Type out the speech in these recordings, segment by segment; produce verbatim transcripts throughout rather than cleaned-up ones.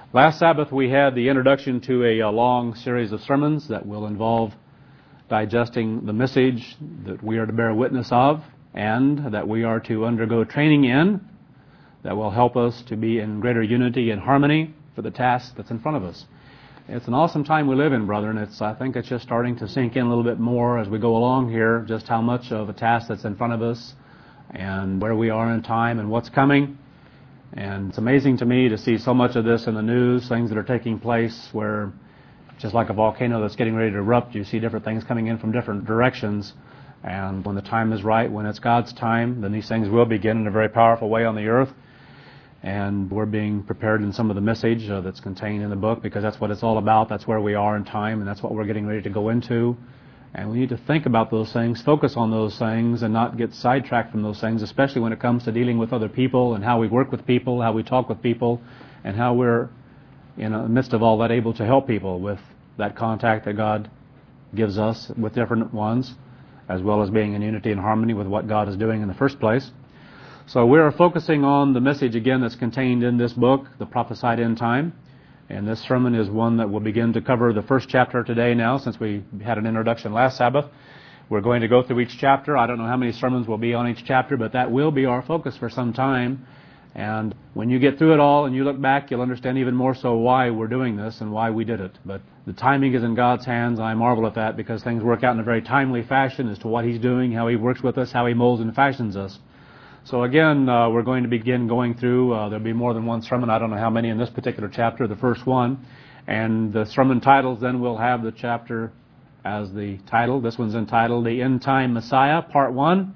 Last Sabbath we had the introduction to a, a long series of sermons that will involve digesting the message that we are to bear witness of and that we are to undergo training in that will help us to be in greater unity and harmony for the task that's in front of us. It's an awesome time we live in, brethren. It's, I think it's just starting to sink in a little bit more as we go along here, just how much of a task that's in front of us and where we are in time and what's coming. And it's amazing to me to see so much of this in the news, things that are taking place where, just like a volcano that's getting ready to erupt, you see different things coming in from different directions. And when the time is right, when it's God's time, then these things will begin in a very powerful way on the earth. And we're being prepared in some of the message uh, that's contained in the book, because that's what it's all about. That's where we are in time, and that's what we're getting ready to go into. And we need to think about those things, focus on those things, and not get sidetracked from those things, especially when it comes to dealing with other people and how we work with people, how we talk with people, and how we're, in the midst of all that, able to help people with that contact that God gives us with different ones, as well as being in unity and harmony with what God is doing in the first place. So we are focusing on the message again that's contained in this book, The Prophesied End Time. And this sermon is one that will begin to cover the first chapter today now, since we had an introduction last Sabbath. We're going to go through each chapter. I don't know how many sermons will be on each chapter, but that will be our focus for some time. And when you get through it all and you look back, you'll understand even more so why we're doing this and why we did it. But the timing is in God's hands, and I marvel at that, because things work out in a very timely fashion as to what He's doing, how He works with us, how He molds and fashions us. So again, uh, we're going to begin going through, uh, there'll be more than one sermon, I don't know how many in this particular chapter, the first one. And the sermon titles then will have the chapter as the title. This one's entitled The End Time Messiah, Part one.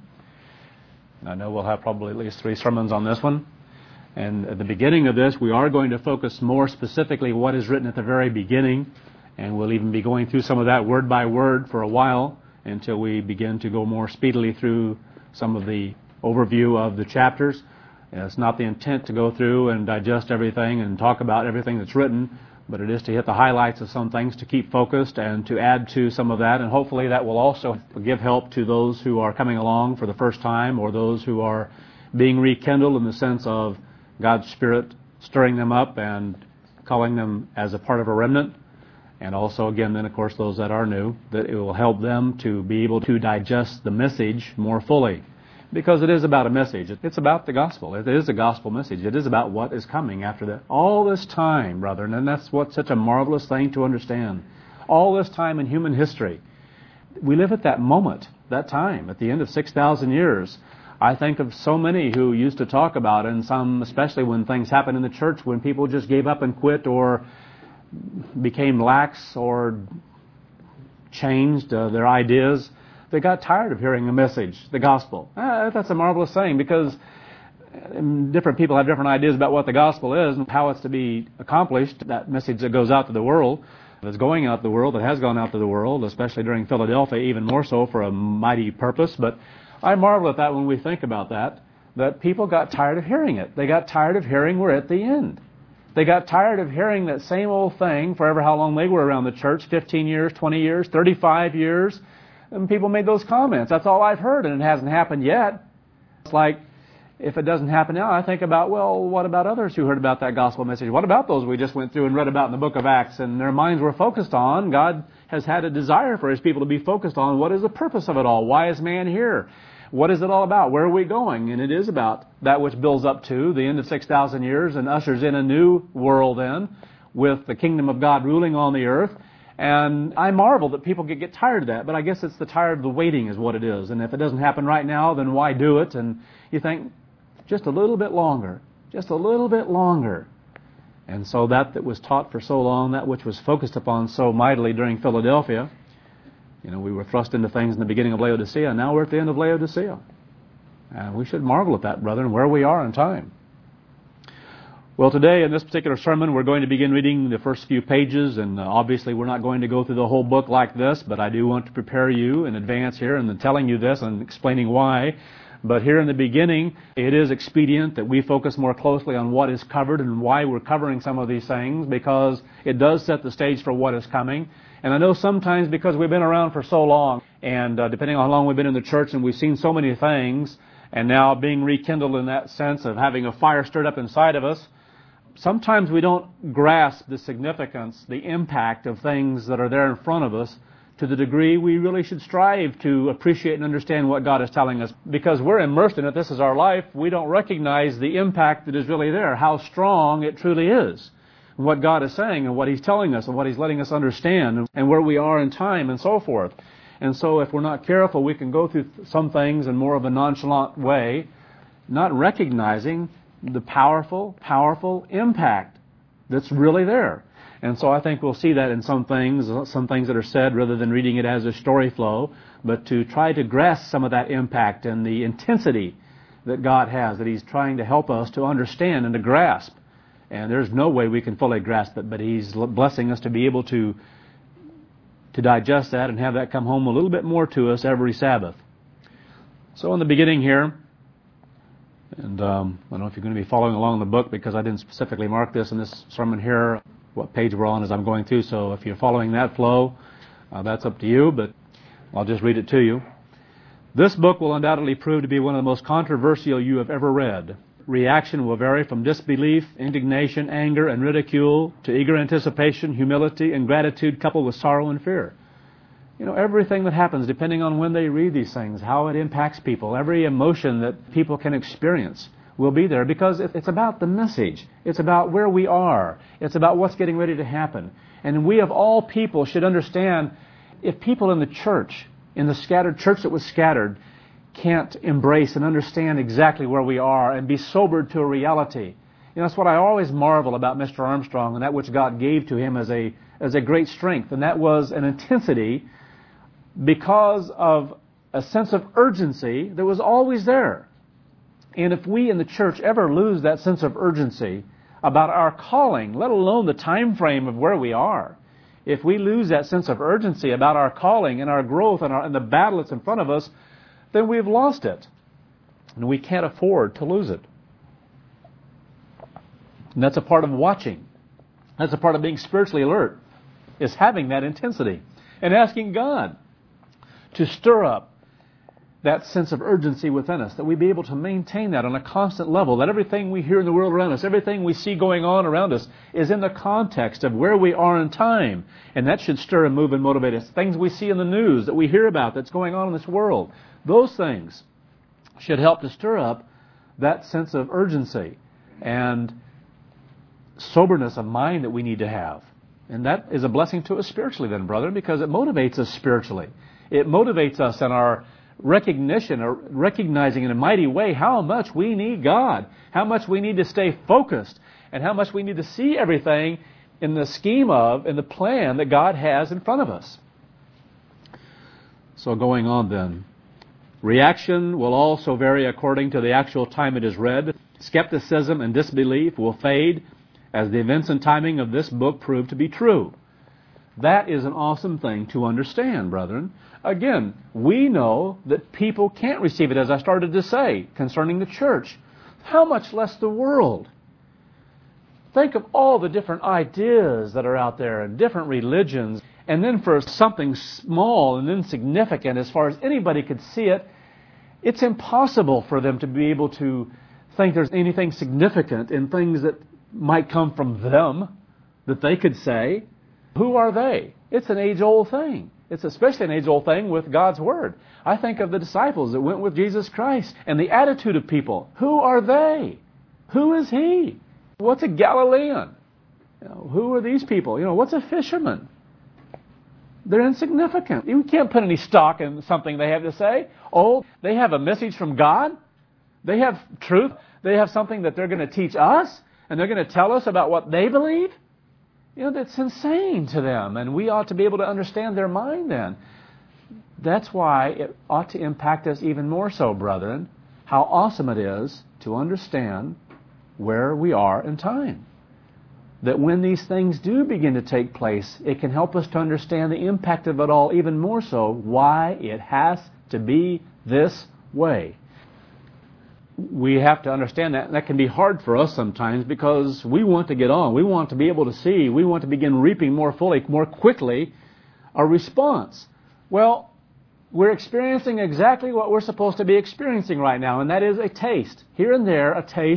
I know we'll have probably at least three sermons on this one. And at the beginning of this, we are going to focus more specifically what is written at the very beginning. And we'll even be going through some of that word by word for a while until we begin to go more speedily through some of the overview of the chapters. It's not the intent to go through and digest everything and talk about everything that's written, but it is to hit the highlights of some things, to keep focused and to add to some of that. And hopefully that will also give help to those who are coming along for the first time, or those who are being rekindled in the sense of God's Spirit stirring them up and calling them as a part of a remnant. And also, again, then, of course, those that are new, that it will help them to be able to digest the message more fully. Because it is about a message. It's about the gospel. It is a gospel message. It is about what is coming after that. All this time, brethren, and that's what's such a marvelous thing to understand. All this time in human history, we live at that moment, that time, at the end of six thousand years. I think of so many who used to talk about it, and some, especially when things happened in the church, when people just gave up and quit or became lax or changed uh, their ideas. They got tired of hearing the message, the gospel. Ah, that's a marvelous thing, because different people have different ideas about what the gospel is and how it's to be accomplished, that message that goes out to the world, that's going out to the world, that has gone out to the world, especially during Philadelphia, even more so for a mighty purpose. But I marvel at that when we think about that, that people got tired of hearing it. They got tired of hearing we're at the end. They got tired of hearing that same old thing forever how long they were around the church, fifteen years, twenty years, thirty-five years. And people made those comments. That's all I've heard, and it hasn't happened yet. It's like, if it doesn't happen now, I think about, well, what about others who heard about that gospel message? What about those we just went through and read about in the book of Acts, and their minds were focused on? God has had a desire for His people to be focused on what is the purpose of it all? Why is man here? What is it all about? Where are we going? And it is about that which builds up to the end of six thousand years and ushers in a new world then, with the kingdom of God ruling on the earth. And I marvel that people get, get tired of that, but I guess it's the tired of the waiting is what it is. And if it doesn't happen right now, then why do it? And you think, just a little bit longer, just a little bit longer. And so that that was taught for so long, that which was focused upon so mightily during Philadelphia, you know, we were thrust into things in the beginning of Laodicea, and now we're at the end of Laodicea. And we should marvel at that, brethren, where we are in time. Well, today in this particular sermon, we're going to begin reading the first few pages, and uh, obviously we're not going to go through the whole book like this, but I do want to prepare you in advance here and then telling you this and explaining why. But here in the beginning, it is expedient that we focus more closely on what is covered and why we're covering some of these things, because it does set the stage for what is coming. And I know sometimes because we've been around for so long, and uh, depending on how long we've been in the church, and we've seen so many things, and now being rekindled in that sense of having a fire stirred up inside of us, sometimes we don't grasp the significance, the impact of things that are there in front of us to the degree we really should strive to appreciate and understand what God is telling us. Because we're immersed in it, this is our life, we don't recognize the impact that is really there, how strong it truly is, and what God is saying and what He's telling us and what He's letting us understand and where we are in time and so forth. And so if we're not careful, we can go through some things in more of a nonchalant way, not recognizing the powerful, powerful impact that's really there. And so I think we'll see that in some things, some things that are said, rather than reading it as a story flow, but to try to grasp some of that impact and the intensity that God has, that He's trying to help us to understand and to grasp. And there's no way we can fully grasp it, but He's blessing us to be able to, to digest that and have that come home a little bit more to us every Sabbath. So in the beginning here, and um, I don't know if you're going to be following along in the book because I didn't specifically mark this in this sermon here, what page we're on as I'm going through. So if you're following that flow, uh, that's up to you, but I'll just read it to you. This book will undoubtedly prove to be one of the most controversial you have ever read. Reaction will vary from disbelief, indignation, anger, and ridicule to eager anticipation, humility, and gratitude coupled with sorrow and fear. You know, everything that happens, depending on when they read these things, how it impacts people, every emotion that people can experience will be there because it's about the message. It's about where we are. It's about what's getting ready to happen. And we of all people should understand, if people in the church, in the scattered church that was scattered, can't embrace and understand exactly where we are and be sobered to a reality. You know, that's what I always marvel about Mister Armstrong and that which God gave to him as a as a great strength, and that was an intensity because of a sense of urgency that was always there. And if we in the church ever lose that sense of urgency about our calling, let alone the time frame of where we are, if we lose that sense of urgency about our calling and our growth and, our, and the battle that's in front of us, then we've lost it. And we can't afford to lose it. And that's a part of watching. That's a part of being spiritually alert, is having that intensity and asking God to stir up that sense of urgency within us, that we be able to maintain that on a constant level, that everything we hear in the world around us, everything we see going on around us is in the context of where we are in time. And that should stir and move and motivate us. Things we see in the news that we hear about that's going on in this world, those things should help to stir up that sense of urgency and soberness of mind that we need to have. And that is a blessing to us spiritually then, brethren, because it motivates us spiritually. It motivates us in our recognition or recognizing in a mighty way how much we need God, how much we need to stay focused, and how much we need to see everything in the scheme of, in the plan that God has in front of us. So going on then, reaction will also vary according to the actual time it is read. Skepticism and disbelief will fade as the events and timing of this book prove to be true. That is an awesome thing to understand, brethren. Again, we know that people can't receive it, as I started to say, concerning the church. How much less the world? Think of all the different ideas that are out there and different religions. And then for something small and insignificant, as far as anybody could see it, it's impossible for them to be able to think there's anything significant in things that might come from them that they could say. Who are they? It's an age-old thing. It's especially an age-old thing with God's Word. I think of the disciples that went with Jesus Christ and the attitude of people. Who are they? Who is He? What's a Galilean? You know, who are these people? You know, what's a fisherman? They're insignificant. You can't put any stock in something they have to say. Oh, they have a message from God. They have truth. They have something that they're going to teach us, and they're going to tell us about what they believe. You know, that's insane to them, and we ought to be able to understand their mind then. That's why it ought to impact us even more so, brethren, how awesome it is to understand where we are in time. That when these things do begin to take place, it can help us to understand the impact of it all even more so, why it has to be this way. We have to understand that. That can be hard for us sometimes because we want to get on. We want to be able to see. We want to begin reaping more fully, more quickly, a response. Well, we're experiencing exactly what we're supposed to be experiencing right now, and that is a taste, here and there, a taste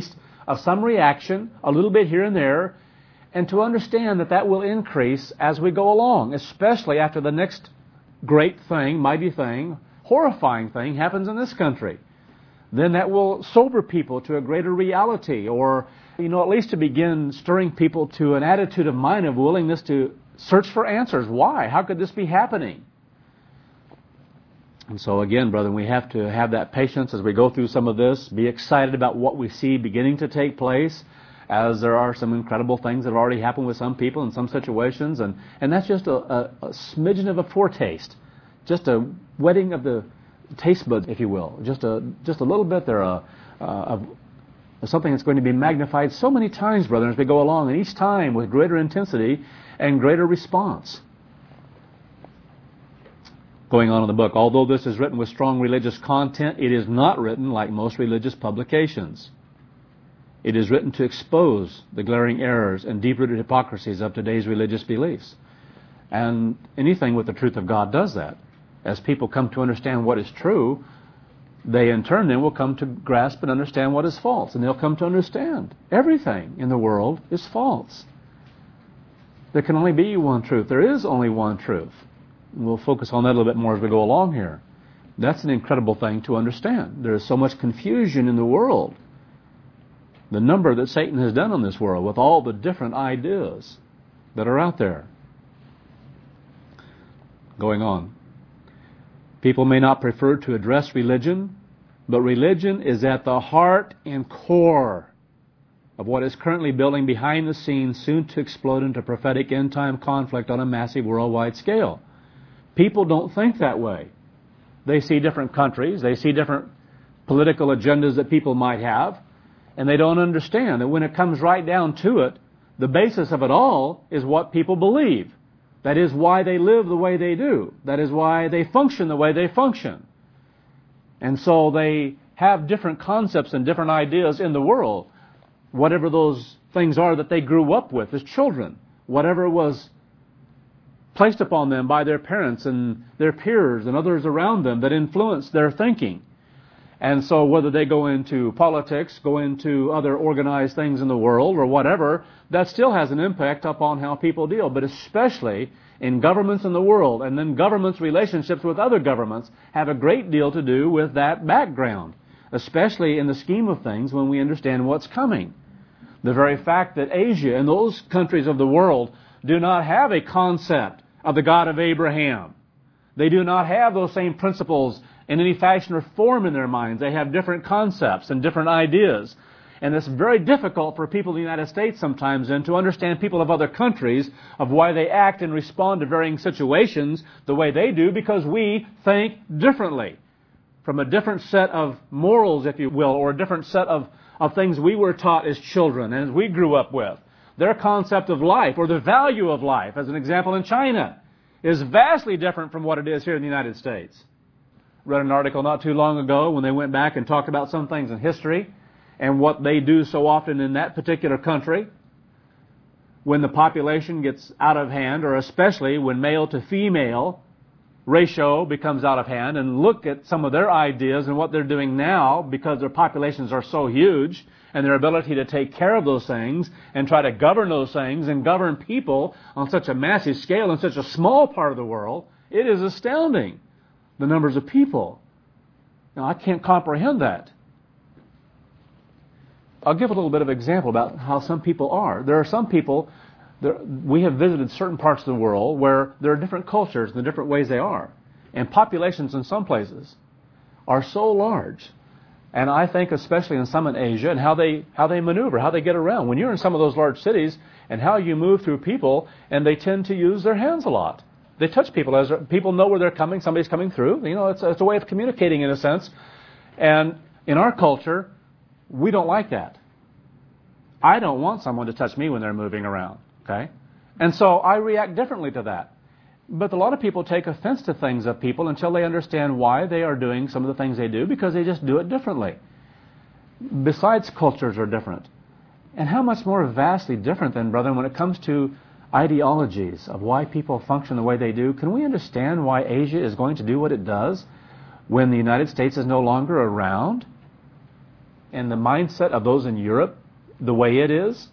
of some reaction, a little bit here and there, and to understand that that will increase as we go along, especially after the next great thing, mighty thing, horrifying thing happens in this country. Then that will sober people to a greater reality, or, you know, at least to begin stirring people to an attitude of mind of willingness to search for answers. Why? How could this be happening? And so again, brethren, we have to have that patience as we go through some of this, be excited about what we see beginning to take place, as there are some incredible things that have already happened with some people in some situations, and, and that's just a, a, a smidgen of a foretaste, just a wetting of the taste buds, if you will, just a just a little bit there uh, uh, of something that's going to be magnified so many times, brethren, as we go along, and each time with greater intensity and greater response. Going on in the book, although this is written with strong religious content, it is not written like most religious publications. It is written to expose the glaring errors and deep-rooted hypocrisies of today's religious beliefs. And anything with the truth of God does that. As people come to understand what is true, they in turn then will come to grasp and understand what is false. And they'll come to understand everything in the world is false. There can only be one truth. There is only one truth. And we'll focus on that a little bit more as we go along here. That's an incredible thing to understand. There is so much confusion in the world. The number that Satan has done on this world with all the different ideas that are out there. Going on. People may not prefer to address religion, but religion is at the heart and core of what is currently building behind the scenes, soon to explode into prophetic end-time conflict on a massive worldwide scale. People don't think that way. They see different countries, they see different political agendas that people might have, and they don't understand that when it comes right down to it, the basis of it all is what people believe. That is why they live the way they do. That is why they function the way they function. And so they have different concepts and different ideas in the world. Whatever those things are that they grew up with as children. Whatever was placed upon them by their parents and their peers and others around them that influenced their thinking. And so whether they go into politics, go into other organized things in the world or whatever, that still has an impact upon how people deal. But especially in governments in the world, and then governments' relationships with other governments have a great deal to do with that background, especially in the scheme of things when we understand what's coming. The very fact that Asia and those countries of the world do not have a concept of the God of Abraham. They do not have those same principles in any fashion or form in their minds. They have different concepts and different ideas. And it's very difficult for people in the United States sometimes then to understand people of other countries of why they act and respond to varying situations the way they do, because we think differently. From a different set of morals, if you will, or a different set of, of things we were taught as children and as we grew up with. Their concept of life, or the value of life, as an example in China, is vastly different from what it is here in the United States. Read an article not too long ago when they went back and talked about some things in history and what they do so often in that particular country when the population gets out of hand, or especially when male to female ratio becomes out of hand, and look at some of their ideas and what they're doing now because their populations are so huge, and their ability to take care of those things and try to govern those things and govern people on such a massive scale in such a small part of the world. It is astounding, the numbers of people. Now, I can't comprehend that. I'll give a little bit of example about how some people are. There are some people, there, we have visited certain parts of the world where there are different cultures and the different ways they are. And populations in some places are so large. And I think especially in some in Asia, and how they how they maneuver, how they get around. When you're in some of those large cities, and how you move through people, and they tend to use their hands a lot. They touch people as people know where they're coming. Somebody's coming through. You know, it's, it's a way of communicating in a sense. And in our culture, we don't like that. I don't want someone to touch me when they're moving around. Okay, and so I react differently to that. But a lot of people take offense to things of people until they understand why they are doing some of the things they do, because they just do it differently. Besides, cultures are different. And how much more vastly different then, brethren, when it comes to ideologies of why people function the way they do. Can we understand why Asia is going to do what it does when the United States is no longer around? And the mindset of those in Europe the way it is,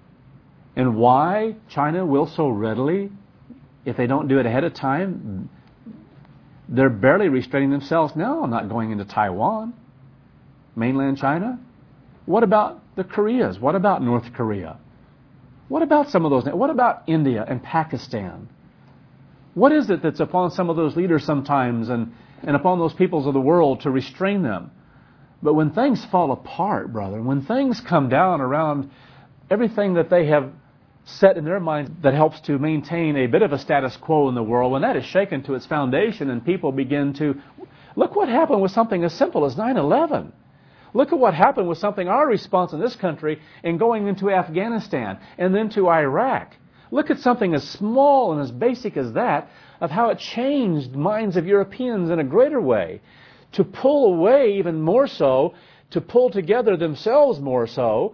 and why China will so readily, if they don't do it ahead of time, they're barely restraining themselves. No, I'm not going into Taiwan, mainland China. What about the Koreas? What about North Korea? What about some of those? What about India and Pakistan? What is it that's upon some of those leaders sometimes and, and upon those peoples of the world to restrain them? But when things fall apart, brother, when things come down around everything that they have set in their minds that helps to maintain a bit of a status quo in the world, when that is shaken to its foundation and people begin to... Look what happened with something as simple as nine eleven. Look at what happened with something, our response in this country in going into Afghanistan and then to Iraq. Look at something as small and as basic as that, of how it changed minds of Europeans in a greater way. To pull away even more so, to pull together themselves more so.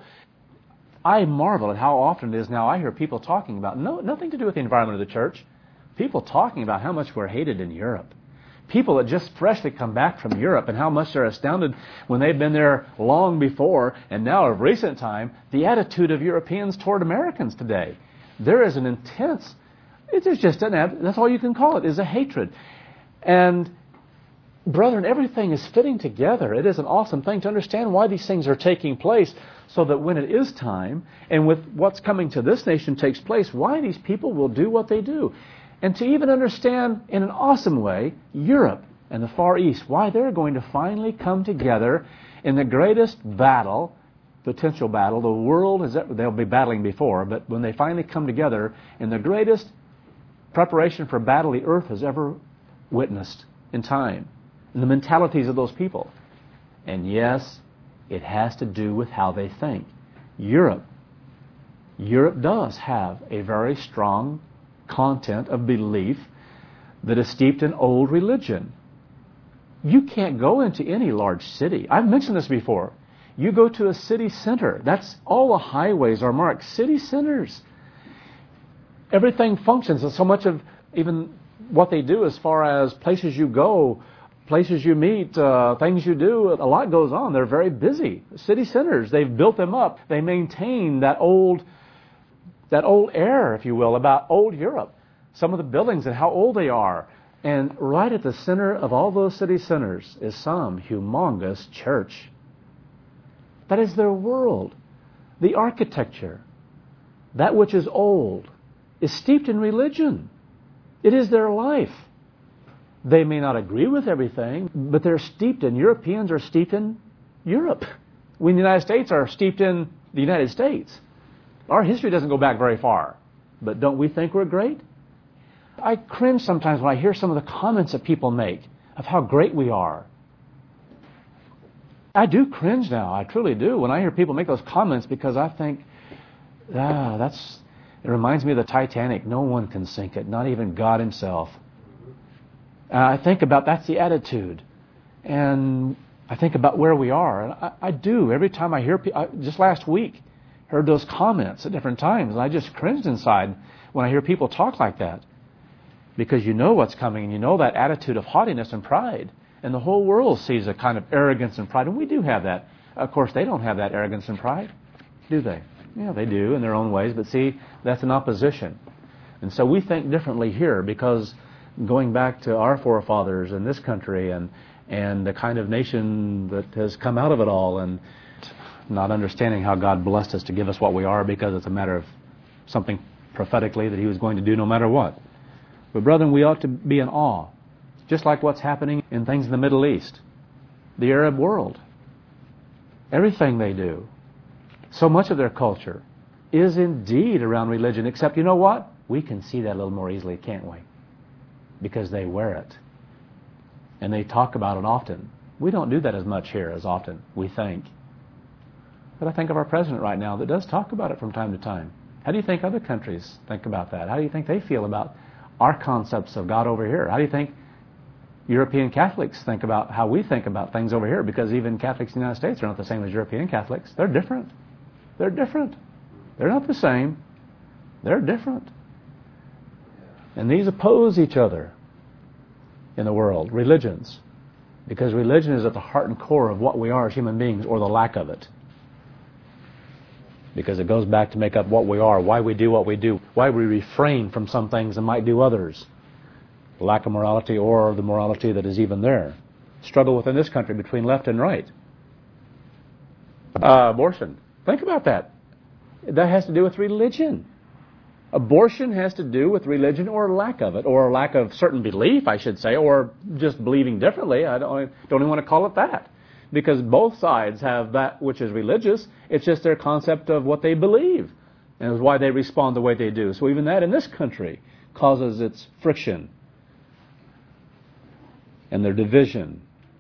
I marvel at how often it is now I hear people talking about, no, nothing to do with the environment of the church, people talking about how much we're hated in Europe. People that just freshly come back from Europe and how much they're astounded when they've been there long before, and now of recent time, the attitude of Europeans toward Americans today. There is an intense, it's just an, that's all you can call it, is a hatred. And brethren, everything is fitting together. It is an awesome thing to understand why these things are taking place, so that when it is time, and with what's coming to this nation takes place, why these people will do what they do. And to even understand in an awesome way, Europe and the Far East, why they're going to finally come together in the greatest battle, potential battle, the world has ever, they'll be battling before, but when they finally come together in the greatest preparation for battle the earth has ever witnessed in time, and the mentalities of those people. And yes, it has to do with how they think. Europe, Europe does have a very strong content of belief that is steeped in old religion. You can't go into any large city. I've mentioned this before. You go to a city center. That's all the highways are marked city centers. Everything functions, and so much of even what they do as far as places you go, places you meet, uh, things you do, a lot goes on. They're very busy. City centers, they've built them up. They maintain that old that old air, if you will, about old Europe. Some of the buildings and how old they are. And right at the center of all those city centers is some humongous church. That is their world. The architecture, that which is old, is steeped in religion. It is their life. They may not agree with everything, but they're steeped in, Europeans are steeped in Europe. We in the United States are steeped in the United States. Our history doesn't go back very far, but don't we think we're great? I cringe sometimes when I hear some of the comments that people make of how great we are. I do cringe now, I truly do, when I hear people make those comments, because I think, ah, that's, it reminds me of the Titanic. No one can sink it, not even God himself. And I think about, that's the attitude. And I think about where we are. And I, I do, every time I hear people, just last week, heard those comments at different times, and I just cringed inside when I hear people talk like that. Because you know what's coming, and you know that attitude of haughtiness and pride. And the whole world sees a kind of arrogance and pride, and we do have that. Of course, they don't have that arrogance and pride, do they? Yeah, they do in their own ways, but see, that's an opposition. And so we think differently here, because going back to our forefathers in this country, and, and the kind of nation that has come out of it all, and not understanding how God blessed us to give us what we are, because it's a matter of something prophetically that he was going to do no matter what. But brethren, we ought to be in awe, just like what's happening in things in the Middle East, the Arab world. Everything they do, so much of their culture is indeed around religion, except you know what? We can see that a little more easily, can't we? Because they wear it. And they talk about it often. We don't do that as much here as often, we think. But I think of our president right now that does talk about it from time to time. How do you think other countries think about that? How do you think they feel about our concepts of God over here? How do you think European Catholics think about how we think about things over here? Because even Catholics in the United States are not the same as European Catholics. They're different. They're different. They're not the same. They're different. And these oppose each other in the world, religions. Because religion is at the heart and core of what we are as human beings, or the lack of it. because it goes back to make up what we are, why we do what we do, why we refrain from some things and might do others. Lack of morality or the morality that is even there. Struggle within this country between left and right. Uh, abortion. Think about that. That has to do with religion. Abortion has to do with religion or lack of it, or lack of certain belief, I should say, or just believing differently. I don't, don't even want to call it that. Because both sides have that which is religious. It's just their concept of what they believe. And it's why they respond the way they do. So even that in this country causes its friction and their division.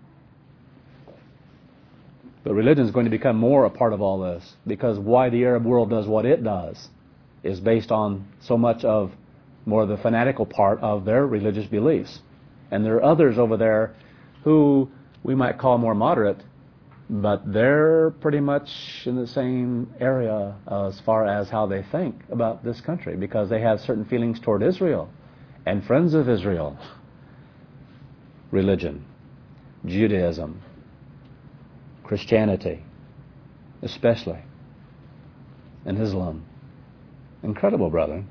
But religion is going to become more a part of all this, because why the Arab world does what it does is based on so much of more the fanatical part of their religious beliefs. And there are others over there who we might call more moderate, but they're pretty much in the same area as far as how they think about this country, because they have certain feelings toward Israel and friends of Israel. Religion, Judaism, Christianity, especially, and Islam. Incredible, brethren.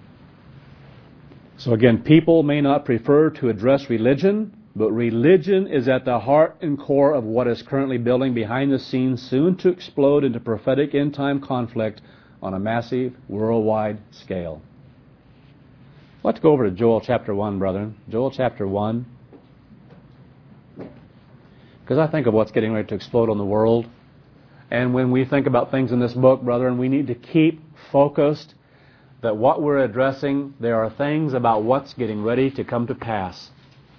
So again, people may not prefer to address religion, but religion is at the heart and core of what is currently building behind the scenes, soon to explode into prophetic end-time conflict on a massive worldwide scale. Let's go over to Joel chapter one, brethren. Joel chapter one. Because I think of what's getting ready to explode on the world. And when we think about things in this book, brethren, we need to keep focused that what we're addressing, there are things about what's getting ready to come to pass.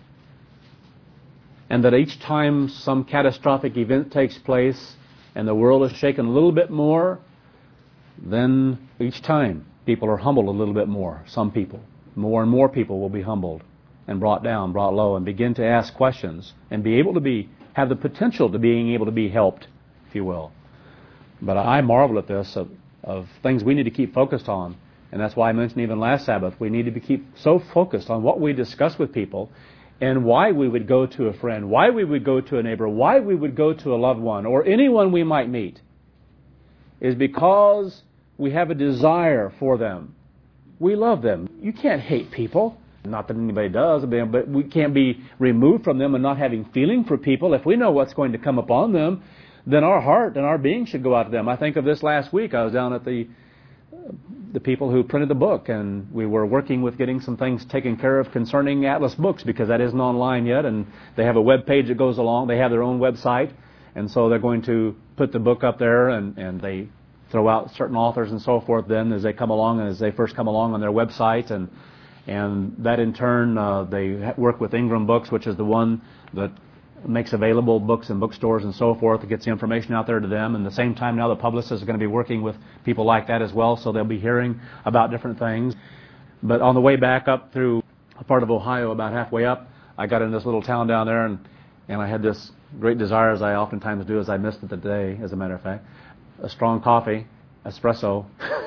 And that each time some catastrophic event takes place and the world is shaken a little bit more, then each time people are humbled a little bit more. Some people. More and more people will be humbled and brought down, brought low, and begin to ask questions and be able to be, have the potential to being able to be helped, if you will. But I marvel at this, of, of things we need to keep focused on. And that's why I mentioned even last Sabbath, we need to be keep so focused on what we discuss with people and why we would go to a friend, why we would go to a neighbor, why we would go to a loved one, or anyone we might meet, is because we have a desire for them. We love them. You can't hate people. Not that anybody does, but we can't be removed from them and not having feeling for people. If we know what's going to come upon them, then our heart and our being should go out to them. I think of this last week. I was down at the the people who printed the book, and we were working with getting some things taken care of concerning Atlas Books, because that isn't online yet, and they have a web page that goes along. They have their own website, and so they're going to put the book up there, and, and they throw out certain authors and so forth then as they come along and as they first come along on their website, and and that in turn uh, they work with Ingram Books, which is the one that makes available books in bookstores and so forth. It gets the information out there to them. And at the same time now the publicist is going to be working with people like that as well, so they'll be hearing about different things. But on the way back up through a part of Ohio, about halfway up, I got in this little town down there, and, and I had this great desire, as I oftentimes do, as I missed it today, as a matter of fact, a strong coffee, espresso.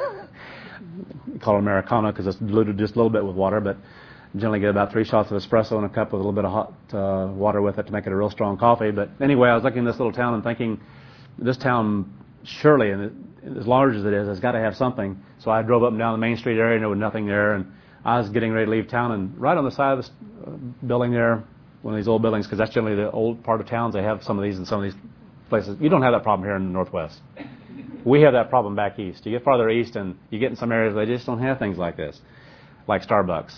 We call it Americano because it's diluted just a little bit with water, but generally get about three shots of espresso in a cup with a little bit of hot uh, water with it to make it a real strong coffee. But anyway, I was looking at this little town and thinking, this town surely, and it, as large as it is, has got to have something. So I drove up and down the Main Street area, and there was nothing there. And I was getting ready to leave town, and right on the side of this uh, building there, one of these old buildings, because that's generally the old part of towns, they have some of these in some of these places. You don't have that problem here in the Northwest. We have that problem back east. You get farther east, and you get in some areas where they just don't have things like this, like Starbucks.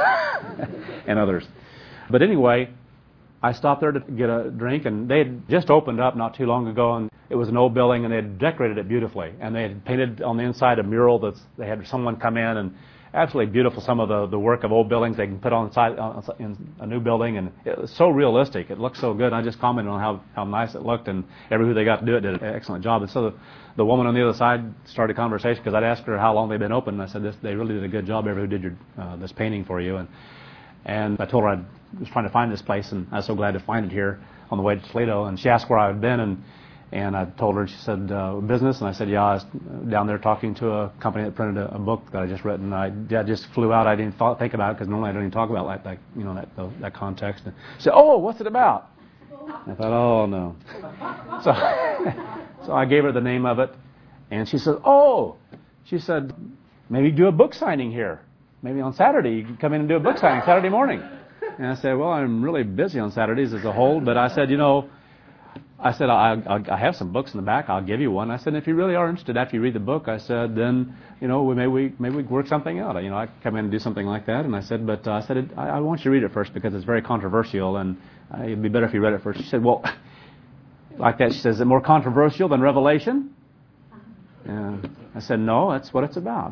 And others. But anyway, I stopped there to get a drink, and they had just opened up not too long ago, and it was an old building, and they had decorated it beautifully, and they had painted on the inside a mural that's, they had someone come in, and absolutely beautiful, some of the, the work of old buildings they can put on the side uh, in a new building, and it was so realistic. It looked so good. I just commented on how, how nice it looked, and everyone who they got to do it did an excellent job. And so the, the woman on the other side started a conversation, because I'd asked her how long they'd been open, and I said, this, they really did a good job, everyone who did your, uh, this painting for you. And and I told her I was trying to find this place, and I was so glad to find it here on the way to Toledo. And she asked where I had been, and And I told her, and she said, uh, business? And I said, yeah, I was down there talking to a company that printed a, a book that I just written. I, I just flew out. I didn't thought, think about it, because normally I don't even talk about like that, you know, that the, that context. And she said, oh, what's it about? And I thought, oh, no. So, so I gave her the name of it, And she said, oh, she said, maybe do a book signing here. Maybe on Saturday you can come in and do a book signing Saturday morning. And I said, well, I'm really busy on Saturdays as a whole, but I said, you know, I said, I, I, I have some books in the back. I'll give you one. I said, if you really are interested after you read the book, I said, then, you know, we, maybe we maybe we work something out. You know, I come in and do something like that. And I said, but uh, I said, I, I want you to read it first because it's very controversial, and uh, it'd be better if you read it first. She said, well, like that. She says, is it more controversial than Revelation? And I said, no, that's what it's about.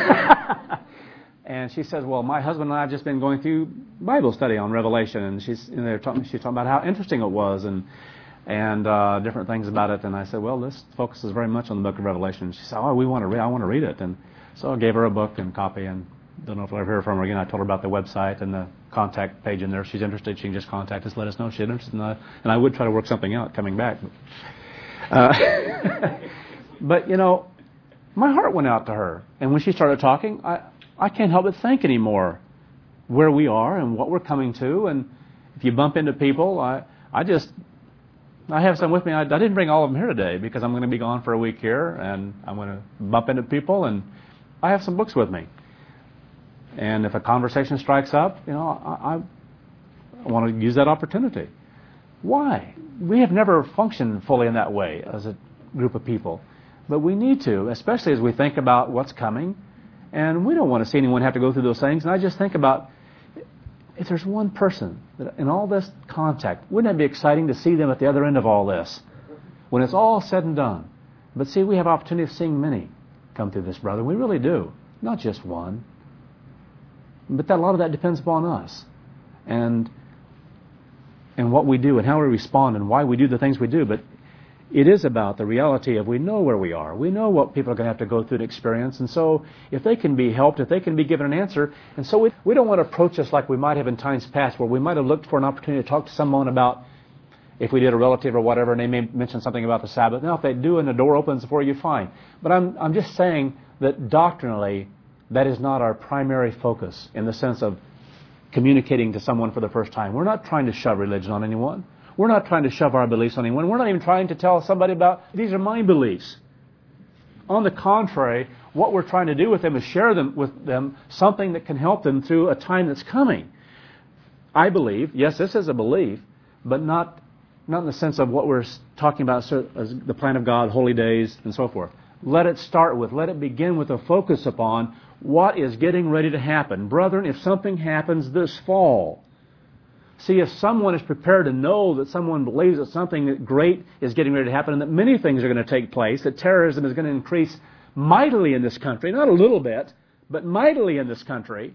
And she says, well, my husband and I have just been going through Bible study on Revelation, and she's you know, they're talking, she's talking about how interesting it was and and uh, different things about it. And I said, well, this focuses very much on the book of Revelation. She said, oh, we want to read. I want to read it. And so I gave her a book and copy, and don't know if I'll ever hear from her again. I told her about the website and the contact page in there. If she's interested, she can just contact us, let us know if she's interested. And I, and I would try to work something out coming back. But, uh, but, you know, my heart went out to her. And when she started talking, I... I can't help but think anymore where we are and what we're coming to. And if you bump into people, I, I just, I have some with me. I, I didn't bring all of them here today because I'm going to be gone for a week here, and I'm going to bump into people, and I have some books with me. And if a conversation strikes up, you know, I, I want to use that opportunity. Why? We have never functioned fully in that way as a group of people. But we need to, especially as we think about what's coming. And we don't want to see anyone have to go through those things. And I just think about, if there's one person that in all this contact, wouldn't it be exciting to see them at the other end of all this when it's all said and done? But see, we have opportunity of seeing many come through this, brother. We really do. Not just one. But that, a lot of that depends upon us. And, and what we do and how we respond and why we do the things we do. But it is about the reality of we know where we are. We know what people are going to have to go through and experience. And so if they can be helped, if they can be given an answer. And so we, we don't want to approach this like we might have in times past, where we might have looked for an opportunity to talk to someone about if we did a relative or whatever, and they may mention something about the Sabbath. Now, if they do and the door opens for you, fine. But I'm, I'm just saying that doctrinally, that is not our primary focus in the sense of communicating to someone for the first time. We're not trying to shove religion on anyone. We're not trying to shove our beliefs on anyone. We're not even trying to tell somebody about, these are my beliefs. On the contrary, what we're trying to do with them is share them with them something that can help them through a time that's coming. I believe, yes, this is a belief, but not not in the sense of what we're talking about as the plan of God, holy days, and so forth. Let it start with, let it begin with a focus upon what is getting ready to happen. Brethren, if something happens this fall, see, if someone is prepared to know that someone believes that something great is getting ready to happen and that many things are going to take place, that terrorism is going to increase mightily in this country, not a little bit, but mightily in this country,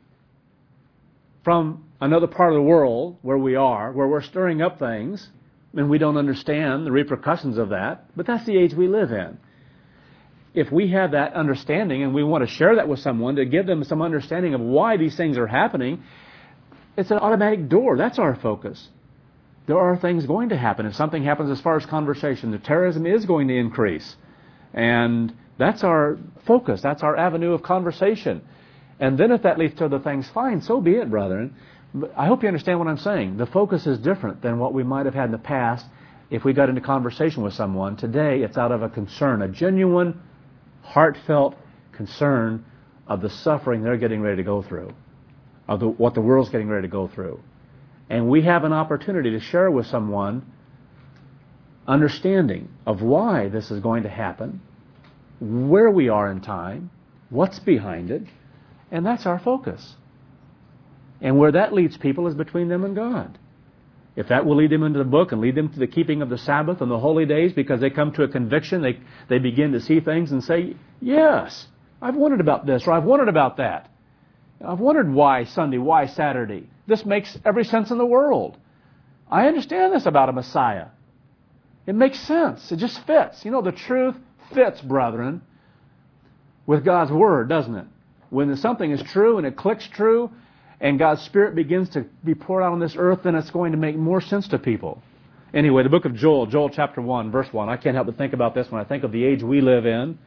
from another part of the world where we are, where we're stirring up things, and we don't understand the repercussions of that, but that's the age we live in. If we have that understanding and we want to share that with someone to give them some understanding of why these things are happening, it's an automatic door. That's our focus. There are things going to happen. If something happens as far as conversation, the terrorism is going to increase. And that's our focus. That's our avenue of conversation. And then if that leads to other things, fine, so be it, brethren. But I hope you understand what I'm saying. The focus is different than what we might have had in the past if we got into conversation with someone. Today, it's out of a concern, a genuine, heartfelt concern of the suffering they're getting ready to go through, of the, what the world's getting ready to go through. And we have an opportunity to share with someone understanding of why this is going to happen, where we are in time, what's behind it, and that's our focus. And where that leads people is between them and God. If that will lead them into the book and lead them to the keeping of the Sabbath and the holy days because they come to a conviction, they, they begin to see things and say, yes, I've wondered about this, or I've wondered about that. I've wondered why Sunday, why Saturday. This makes every sense in the world. I understand this about a Messiah. It makes sense. It just fits. You know, the truth fits, brethren, with God's Word, doesn't it? When something is true and it clicks true and God's Spirit begins to be poured out on this earth, then it's going to make more sense to people. Anyway, the book of Joel, Joel chapter one, verse one. I can't help but think about this when I think of the age we live in.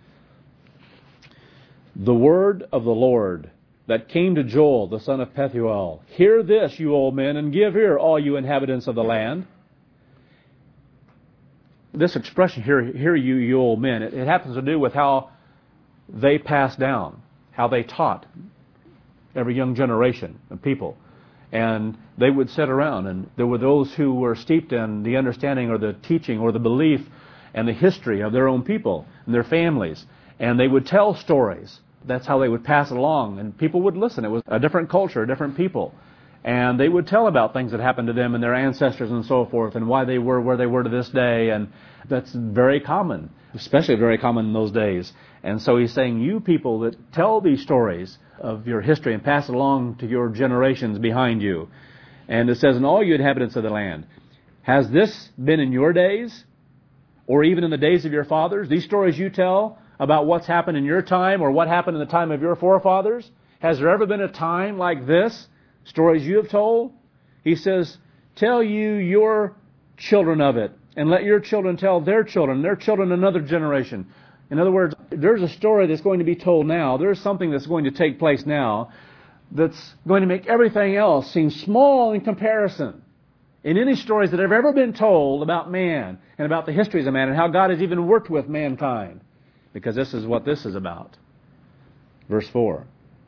The word of the Lord that came to Joel, the son of Pethuel. Hear this, you old men, and give ear, all you inhabitants of the land. This expression, hear, hear you, you old men, it, it happens to do with how they passed down, how they taught every young generation of people. And they would sit around, and there were those who were steeped in the understanding or the teaching or the belief and the history of their own people and their families. And they would tell stories. That's how they would pass it along, and people would listen. It was a different culture, different people. And they would tell about things that happened to them and their ancestors and so forth, and why they were where they were to this day. And that's very common, especially very common in those days. And so he's saying, you people that tell these stories of your history and pass it along to your generations behind you. And it says, and all you inhabitants of the land, has this been in your days, or even in the days of your fathers? These stories you tell about what's happened in your time or what happened in the time of your forefathers? Has there ever been a time like this? Stories you have told? He says, tell you your children of it, and let your children tell their children, their children another generation. In other words, there's a story that's going to be told now. There's something that's going to take place now that's going to make everything else seem small in comparison. In any stories that have ever been told about man and about the histories of man and how God has even worked with mankind. Because this is what this is about. Verse four.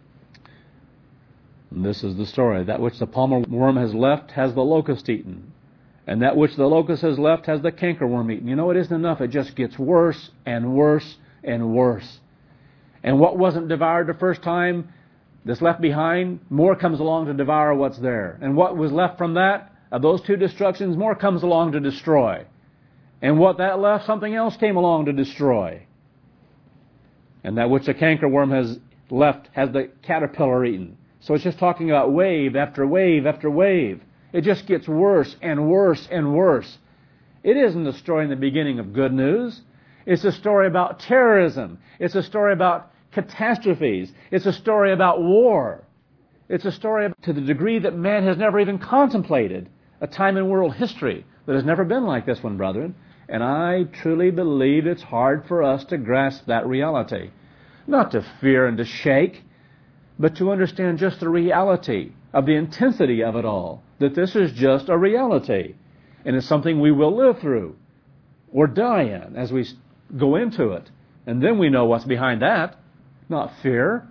And this is the story. That which the palmer worm has left has the locust eaten. And that which the locust has left has the cankerworm eaten. You know, it isn't enough. It just gets worse and worse and worse. And what wasn't devoured the first time that's left behind, more comes along to devour what's there. And what was left from that, of those two destructions, more comes along to destroy. And what that left, something else came along to destroy. And that which the cankerworm has left has the caterpillar eaten. So it's just talking about wave after wave after wave. It just gets worse and worse and worse. It isn't a story in the beginning of good news. It's a story about terrorism. It's a story about catastrophes. It's a story about war. It's a story to the degree that man has never even contemplated a time in world history that has never been like this one, brethren. And I truly believe it's hard for us to grasp that reality. Not to fear and to shake, but to understand just the reality of the intensity of it all. That this is just a reality. And it's something we will live through or die in as we go into it. And then we know what's behind that. Not fear.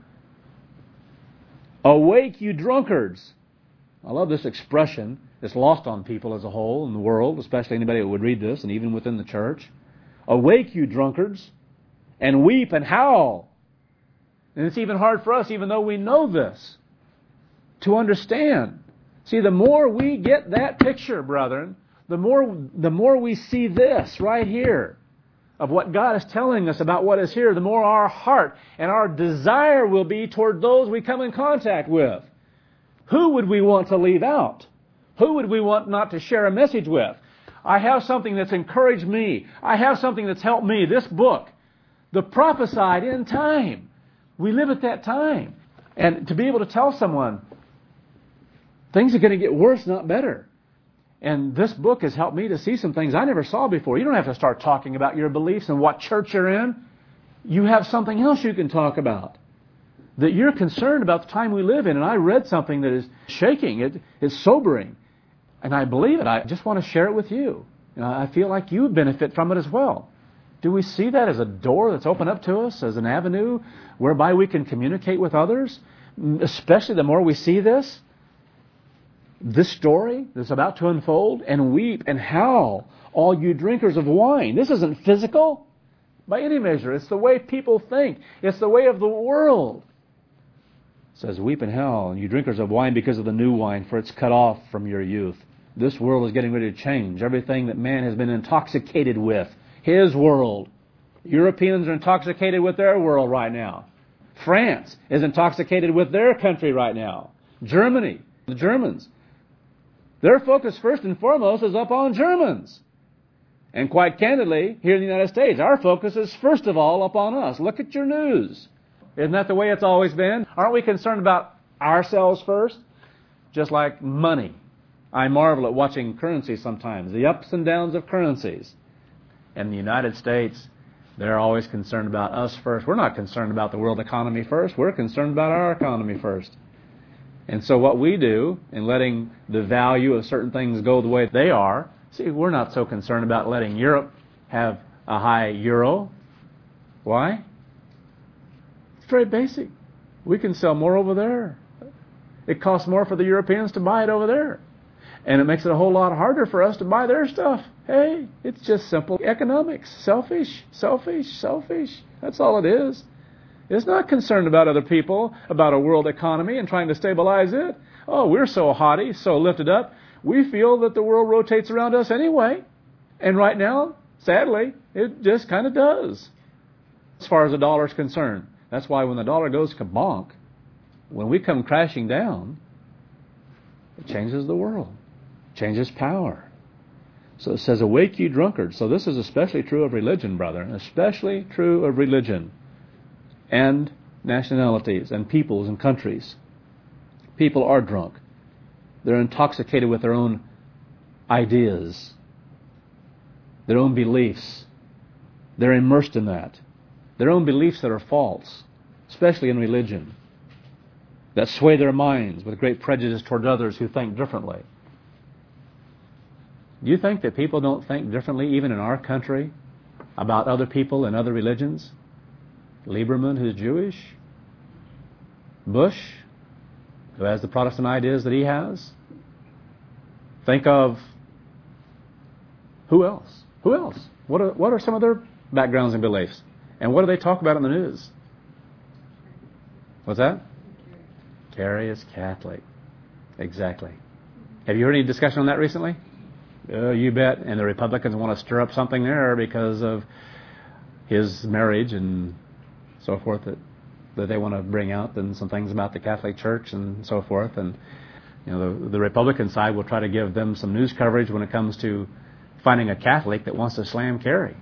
Awake, you drunkards. I love this expression. It's lost on people as a whole in the world, especially anybody who would read this, and even within the church. Awake, you drunkards, and weep and howl. And it's even hard for us, even though we know this, to understand. See, the more we get that picture, brethren, the more, the more we see this right here of what God is telling us about what is here, the more our heart and our desire will be toward those we come in contact with. Who would we want to leave out? Who would we want not to share a message with? I have something that's encouraged me. I have something that's helped me. This book, the prophesied end time. We live at that time. And to be able to tell someone, things are going to get worse, not better. And this book has helped me to see some things I never saw before. You don't have to start talking about your beliefs and what church you're in. You have something else you can talk about. That you're concerned about the time we live in. And I read something that is shaking. It is sobering. And I believe it. I just want to share it with you. And I feel like you would benefit from it as well. Do we see that as a door that's opened up to us, as an avenue whereby we can communicate with others? Especially the more we see this, this story that's about to unfold, and weep and howl, all you drinkers of wine. This isn't physical by any measure. It's the way people think. It's the way of the world. It says, weep and howl, and you drinkers of wine because of the new wine, for it's cut off from your youth. This world is getting ready to change. Everything that man has been intoxicated with, his world. Europeans are intoxicated with their world right now. France is intoxicated with their country right now. Germany, the Germans. Their focus first and foremost is upon Germans. And quite candidly, here in the United States, our focus is first of all upon us. Look at your news. Isn't that the way it's always been? Aren't we concerned about ourselves first? Just like money. I marvel at watching currencies sometimes, the ups and downs of currencies. In the United States, they're always concerned about us first. We're not concerned about the world economy first. We're concerned about our economy first. And so what we do in letting the value of certain things go the way they are, see, we're not so concerned about letting Europe have a high euro. Why? It's very basic. We can sell more over there. It costs more for the Europeans to buy it over there. And it makes it a whole lot harder for us to buy their stuff. Hey, it's just simple economics. Selfish, selfish, selfish. That's all it is. It's not concerned about other people, about a world economy and trying to stabilize it. Oh, we're so haughty, so lifted up. We feel that the world rotates around us anyway. And right now, sadly, it just kind of does. As far as the dollar is concerned. That's why when the dollar goes kabonk, when we come crashing down, it changes the world. Changes power. So it says, awake you drunkards. So this is especially true of religion, brother. Especially true of religion. And nationalities and peoples and countries. People are drunk. They're intoxicated with their own ideas. Their own beliefs. They're immersed in that. Their own beliefs that are false. Especially in religion. That sway their minds with great prejudice toward others who think differently. Do you think that people don't think differently even in our country about other people and other religions? Lieberman, who's Jewish. Bush, who has the Protestant ideas that he has. Think of who else? Who else? What are, what are some of their backgrounds and beliefs? And what do they talk about in the news? What's that? Kerry is Catholic. Exactly. Have you heard any discussion on that recently? Uh, you bet. And the Republicans want to stir up something there because of his marriage and so forth that, that they want to bring out, and some things about the Catholic Church and so forth. And you know, the, the Republican side will try to give them some news coverage when it comes to finding a Catholic that wants to slam Kerry.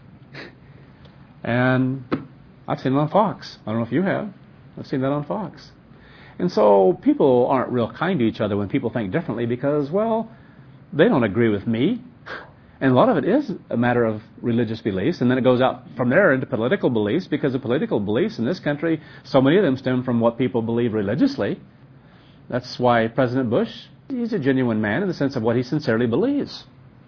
And I've seen it on Fox. I don't know if you have. I've seen that on Fox. And so people aren't real kind to each other when people think differently because, well, they don't agree with me. And a lot of it is a matter of religious beliefs, and then it goes out from there into political beliefs, because the political beliefs in this country, so many of them stem from what people believe religiously. That's why President Bush, he's a genuine man in the sense of what he sincerely believes.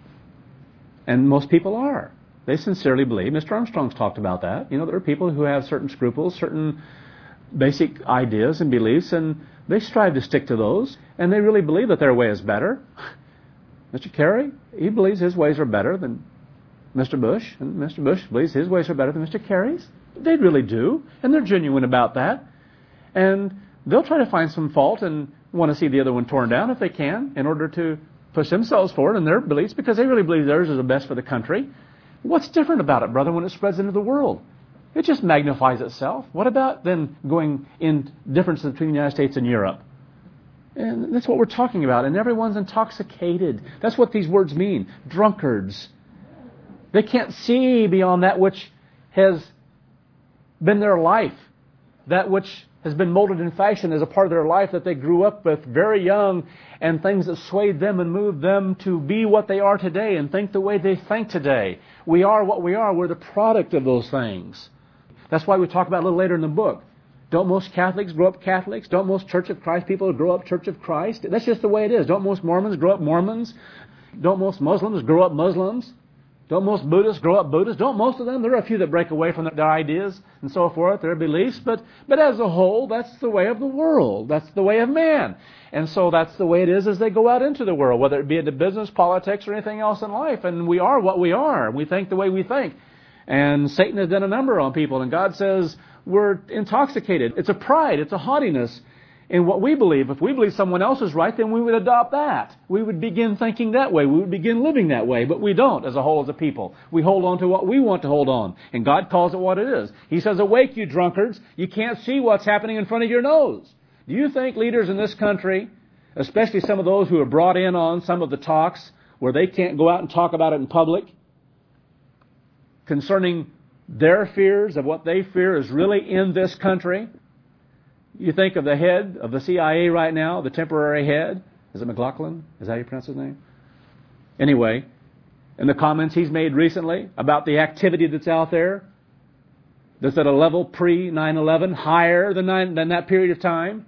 And most people are. They sincerely believe. Mister Armstrong's talked about that. You know, there are people who have certain scruples, certain basic ideas and beliefs, and they strive to stick to those, and they really believe that their way is better. Mister Kerry, he believes his ways are better than Mister Bush, and Mister Bush believes his ways are better than Mister Kerry's. They really do, and they're genuine about that. And they'll try to find some fault and want to see the other one torn down if they can, in order to push themselves forward in their beliefs, because they really believe theirs is the best for the country. What's different about it, brother, when it spreads into the world? It just magnifies itself. What about then going in differences between the United States and Europe? And that's what we're talking about. And everyone's intoxicated. That's what these words mean. Drunkards. They can't see beyond that which has been their life. That which has been molded in fashion as a part of their life that they grew up with very young, and things that swayed them and moved them to be what they are today and think the way they think today. We are what we are. We're the product of those things. That's why we talk about a little later in the book. Don't most Catholics grow up Catholics? Don't most Church of Christ people grow up Church of Christ? That's just the way it is. Don't most Mormons grow up Mormons? Don't most Muslims grow up Muslims? Don't most Buddhists grow up Buddhists? Don't most of them? There are a few that break away from their ideas and so forth, their beliefs, but, but as a whole, that's the way of the world. That's the way of man. And so that's the way it is as they go out into the world, whether it be into business, politics, or anything else in life. And we are what we are. We think the way we think. And Satan has done a number on people, and God says we're intoxicated. It's a pride. It's a haughtiness in what we believe. If we believe someone else is right, then we would adopt that. We would begin thinking that way. We would begin living that way. But we don't as a whole, as a people. We hold on to what we want to hold on. And God calls it what it is. He says, awake, you drunkards. You can't see what's happening in front of your nose. Do you think leaders in this country, especially some of those who are brought in on some of the talks where they can't go out and talk about it in public, concerning their fears of what they fear is really in this country? You think of the head of the C I A right now, the temporary head. Is it McLaughlin? Is that how you pronounce his name? Anyway, in the comments he's made recently about the activity that's out there, that's at a level pre nine eleven, higher than, nine, than that period of time.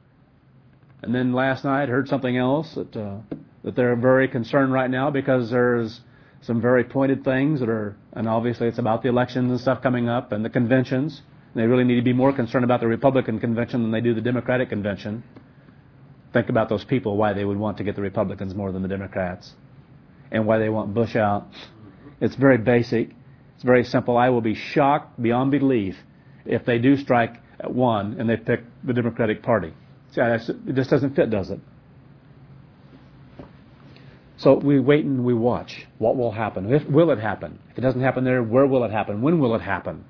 And then last night I heard something else, that, uh, that they're very concerned right now because there's some very pointed things that are, and obviously it's about the elections and stuff coming up and the conventions. They really need to be more concerned about the Republican convention than they do the Democratic convention. Think about those people, why they would want to get the Republicans more than the Democrats, and why they want Bush out. It's very basic. It's very simple. I will be shocked beyond belief if they do strike at one and they pick the Democratic Party. See, it just doesn't fit, does it? So we wait and we watch. What will happen? If, will it happen? If it doesn't happen there, where will it happen? When will it happen?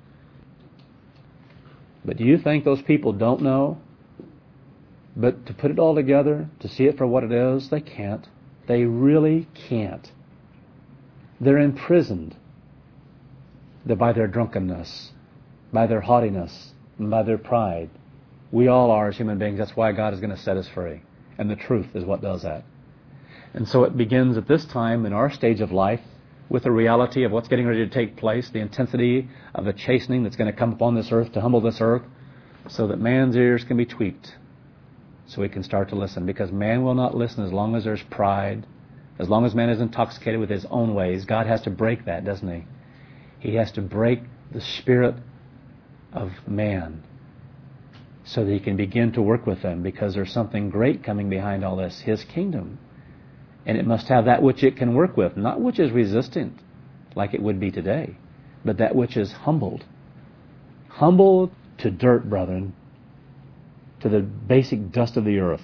But do you think those people don't know? But to put it all together, to see it for what it is, they can't. They really can't. They're imprisoned. They're by their drunkenness, by their haughtiness, and by their pride. We all are as human beings. That's why God is going to set us free. And the truth is what does that. And so it begins at this time in our stage of life with the reality of what's getting ready to take place, the intensity of the chastening that's going to come upon this earth to humble this earth, so that man's ears can be tweaked, so he can start to listen. Because man will not listen as long as there's pride, as long as man is intoxicated with his own ways. God has to break that, doesn't he? He has to break the spirit of man so that he can begin to work with them, because there's something great coming behind all this, his kingdom. And it must have that which it can work with, not which is resistant, like it would be today, but that which is humbled. Humbled to dirt, brethren, to the basic dust of the earth.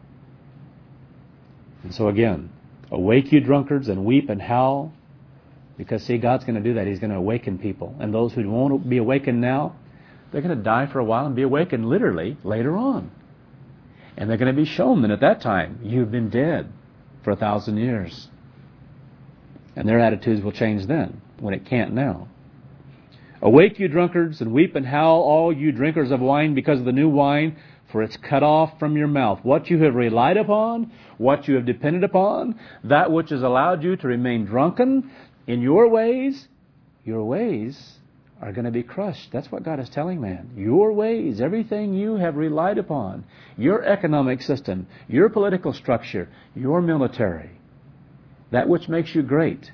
And so again, awake you drunkards and weep and howl, because see, God's going to do that. He's going to awaken people. And those who won't be awakened now, they're going to die for a while and be awakened literally later on. And they're going to be shown that at that time, you've been dead for a thousand years. And their attitudes will change then, when it can't now. Awake, you drunkards, and weep and howl, all you drinkers of wine, because of the new wine, for it's cut off from your mouth. What you have relied upon, what you have depended upon, that which has allowed you to remain drunken in your ways, your ways are going to be crushed. That's what God is telling man. Your ways, everything you have relied upon, your economic system, your political structure, your military, that which makes you great,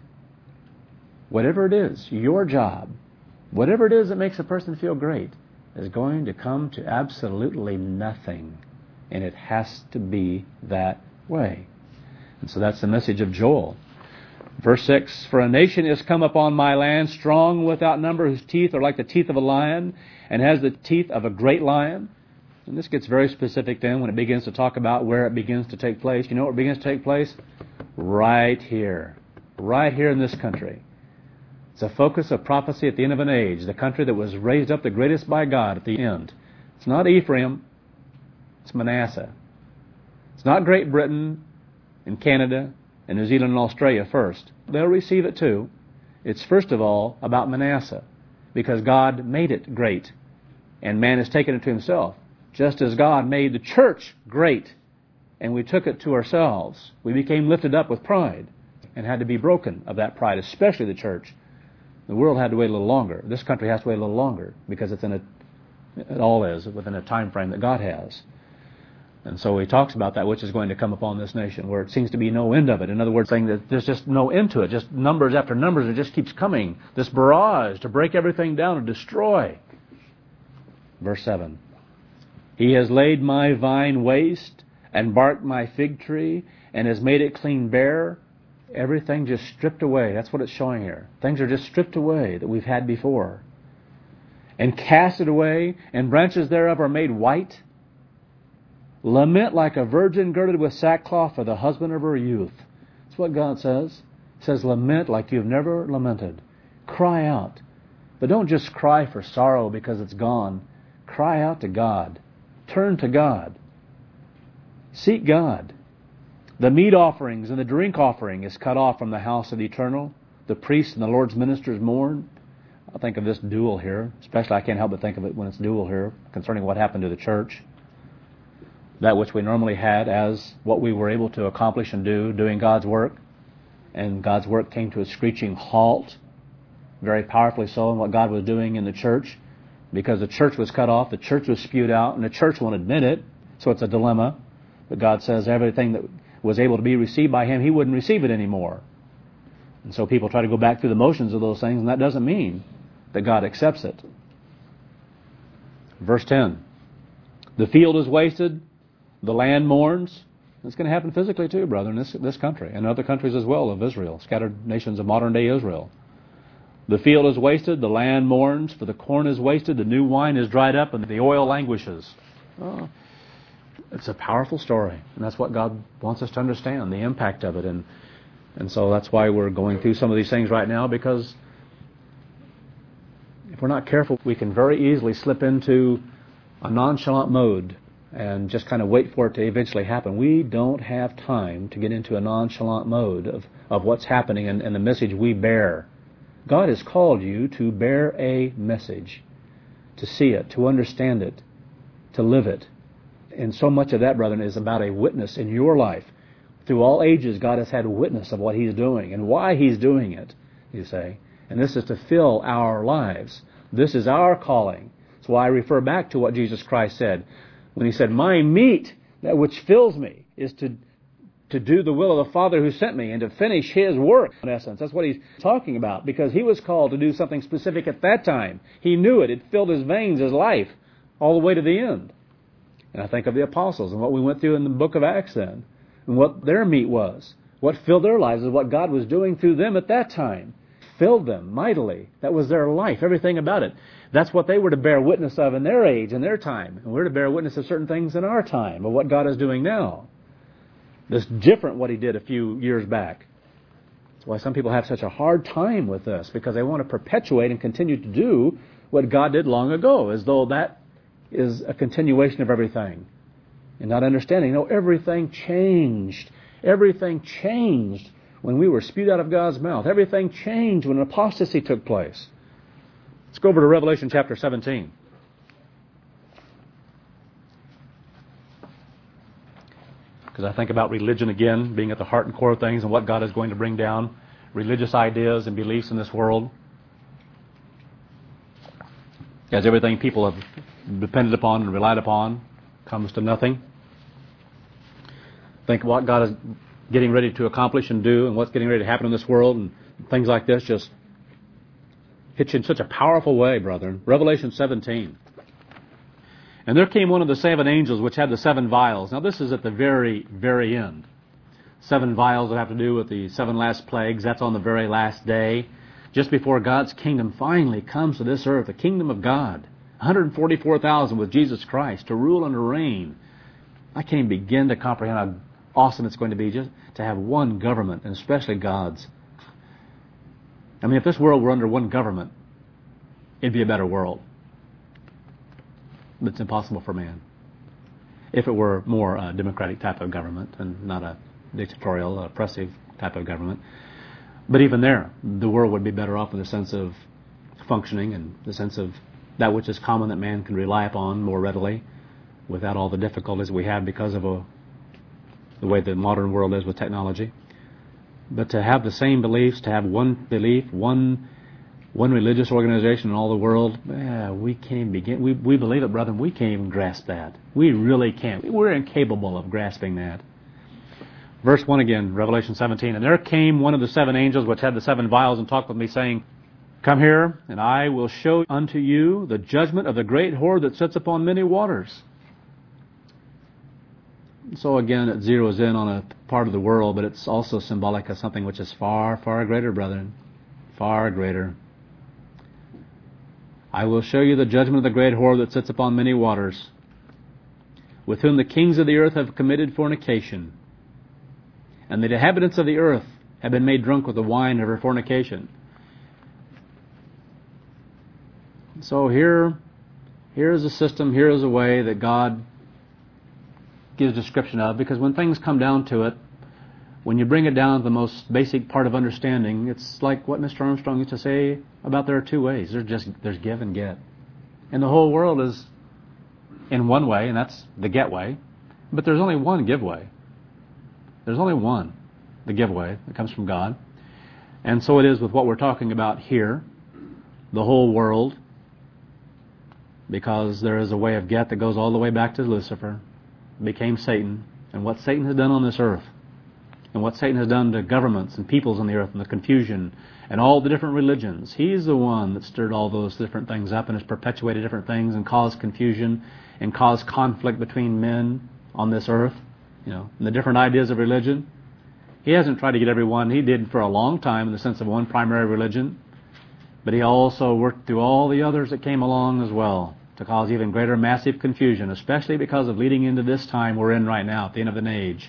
whatever it is, your job, whatever it is that makes a person feel great, is going to come to absolutely nothing. And it has to be that way. And so that's the message of Joel. Verse six, for a nation is come upon my land, strong without number, whose teeth are like the teeth of a lion, and has the teeth of a great lion. And this gets very specific then when it begins to talk about where it begins to take place. You know where it begins to take place? Right here. Right here in this country. It's a focus of prophecy at the end of an age, the country that was raised up the greatest by God at the end. It's not Ephraim, it's Manasseh. It's not Great Britain and Canada and New Zealand and Australia first. They'll receive it too. It's first of all about Manasseh, because God made it great, and man has taken it to himself. Just as God made the church great, and we took it to ourselves. We became lifted up with pride, and had to be broken of that pride, especially the church. The world had to wait a little longer. This country has to wait a little longer, because it's in a, it all is within a time frame that God has. And so he talks about that which is going to come upon this nation, where it seems to be no end of it. In other words, saying that there's just no end to it, just numbers after numbers, it just keeps coming. This barrage to break everything down and destroy. Verse seven, he has laid my vine waste and barked my fig tree and has made it clean bare. Everything just stripped away. That's what it's showing here. Things are just stripped away that we've had before. And cast it away, and branches thereof are made white. Lament like a virgin girded with sackcloth for the husband of her youth. That's what God says. He says, lament like you've never lamented. Cry out. But don't just cry for sorrow because it's gone. Cry out to God. Turn to God. Seek God. The meat offerings and the drink offering is cut off from the house of the eternal. The priests and the Lord's ministers mourn. I think of this dual here. Especially I can't help but think of it when it's dual here, concerning what happened to the church. That which we normally had as what we were able to accomplish and do, doing God's work. And God's work came to a screeching halt, very powerfully so, in what God was doing in the church. Because the church was cut off, the church was spewed out, and the church won't admit it. So it's a dilemma. But God says everything that was able to be received by Him, He wouldn't receive it anymore. And so people try to go back through the motions of those things, and that doesn't mean that God accepts it. Verse ten. The field is wasted, the land mourns. It's going to happen physically too, brother, in this, this country and other countries as well of Israel, scattered nations of modern-day Israel. The field is wasted, the land mourns, for the corn is wasted, the new wine is dried up, and the oil languishes. Oh, it's a powerful story, and that's what God wants us to understand, the impact of it. And, and so that's why we're going through some of these things right now, because if we're not careful, we can very easily slip into a nonchalant mode and just kind of wait for it to eventually happen. We don't have time to get into a nonchalant mode of, of what's happening and, and the message we bear. God has called you to bear a message, to see it, to understand it, to live it. And so much of that, brethren, is about a witness in your life. Through all ages, God has had witness of what He's doing and why He's doing it, you say. And this is to fill our lives. This is our calling. That's why I refer back to what Jesus Christ said when He said, my meat, that which fills me, is to to do the will of the Father who sent me and to finish His work. In essence, that's what He's talking about, because He was called to do something specific at that time. He knew it. It filled His veins, His life, all the way to the end. And I think of the apostles and what we went through in the book of Acts then, and what their meat was. What filled their lives is what God was doing through them at that time. Filled them mightily. That was their life, everything about it. That's what they were to bear witness of in their age, in their time. And we're to bear witness of certain things in our time, of what God is doing now. That's different what He did a few years back. That's why some people have such a hard time with this, because they want to perpetuate and continue to do what God did long ago, as though that is a continuation of everything. And not understanding, no, everything changed. Everything changed when we were spewed out of God's mouth. Everything changed when apostasy took place. Let's go over to Revelation chapter seventeen. Because I think about religion again, being at the heart and core of things and what God is going to bring down, religious ideas and beliefs in this world. As everything people have depended upon and relied upon comes to nothing. Think what God is getting ready to accomplish and do and what's getting ready to happen in this world, and things like this just hit you in such a powerful way, brethren. Revelation seventeen. And there came one of the seven angels which had the seven vials. Now this is at the very, very end. Seven vials that have to do with the seven last plagues. That's on the very last day, just before God's kingdom finally comes to this earth, the kingdom of God. one hundred forty-four thousand with Jesus Christ to rule and to reign. I can't even begin to comprehend how awesome it's going to be just to have one government, and especially God's. I mean, if this world were under one government, it'd be a better world. But it's impossible for man. If it were more a democratic type of government and not a dictatorial, oppressive type of government. But even there, the world would be better off in the sense of functioning and the sense of that which is common that man can rely upon more readily without all the difficulties we have because of a, the way the modern world is with technology. But to have the same beliefs, to have one belief, one one religious organization in all the world, eh, we can't even begin. We, we believe it, brother, we can't even grasp that. We really can't. We're incapable of grasping that. Verse one again, Revelation seventeen. And there came one of the seven angels which had the seven vials and talked with me, saying, Come here, and I will show unto you the judgment of the great whore that sits upon many waters. So again, it zeroes in on a part of the world, but it's also symbolic of something which is far, far greater, brethren. Far greater. I will show you the judgment of the great whore that sits upon many waters, with whom the kings of the earth have committed fornication. And the inhabitants of the earth have been made drunk with the wine of her fornication. So here, here is a system, here is a way that God gives description of, because when things come down to it, when you bring it down to the most basic part of understanding, it's like what Mister Armstrong used to say about there are two ways. There's just there's give and get. And the whole world is in one way, and that's the get way. But there's only one give way. There's only one, the give way, that comes from God. And so it is with what we're talking about here, the whole world, because there is a way of get that goes all the way back to Lucifer, became Satan, and what Satan has done on this earth. and what Satan has done to governments and peoples on the earth and the confusion and all the different religions. He's the one that stirred all those different things up and has perpetuated different things and caused confusion and caused conflict between men on this earth, you know, and the different ideas of religion. He hasn't tried to get everyone. He did for a long time in the sense of one primary religion, but he also worked through all the others that came along as well to cause even greater massive confusion, especially because of leading into this time we're in right now, at the end of an age.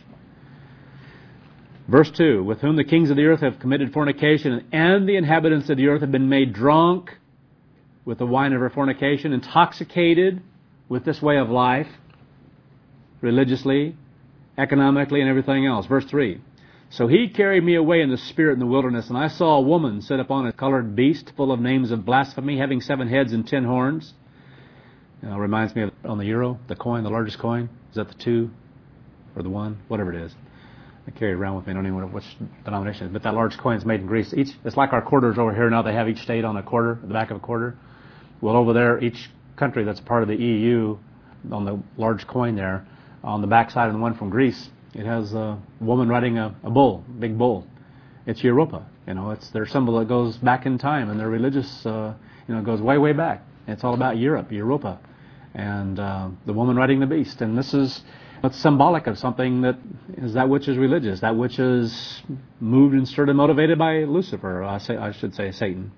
Verse two, with whom the kings of the earth have committed fornication, and the inhabitants of the earth have been made drunk with the wine of her fornication, intoxicated with this way of life, religiously, economically, and everything else. Verse three, so he carried me away in the spirit in the wilderness, and I saw a woman sit upon a colored beast full of names of blasphemy, having seven heads and ten horns. You know, reminds me of on the euro, the coin, the largest coin. Is that the two or the one? Whatever it is. I carry it around with me. I don't even know which denomination it is. But that large coin is made in Greece. Each, it's like our quarters over here now. They have each state on a quarter, at the back of a quarter. Well, over there, each country that's part of the E U, on the large coin there, on the back side of the one from Greece, it has a woman riding a, a bull, big bull. It's Europa. You know, it's their symbol that goes back in time, and their religious, uh, you know, goes way, way back. It's all about Europe, Europa, and uh, the woman riding the beast. And this is it's symbolic of something that is that which is religious, that which is moved and stirred and motivated by Lucifer. I say, I should say, Satan.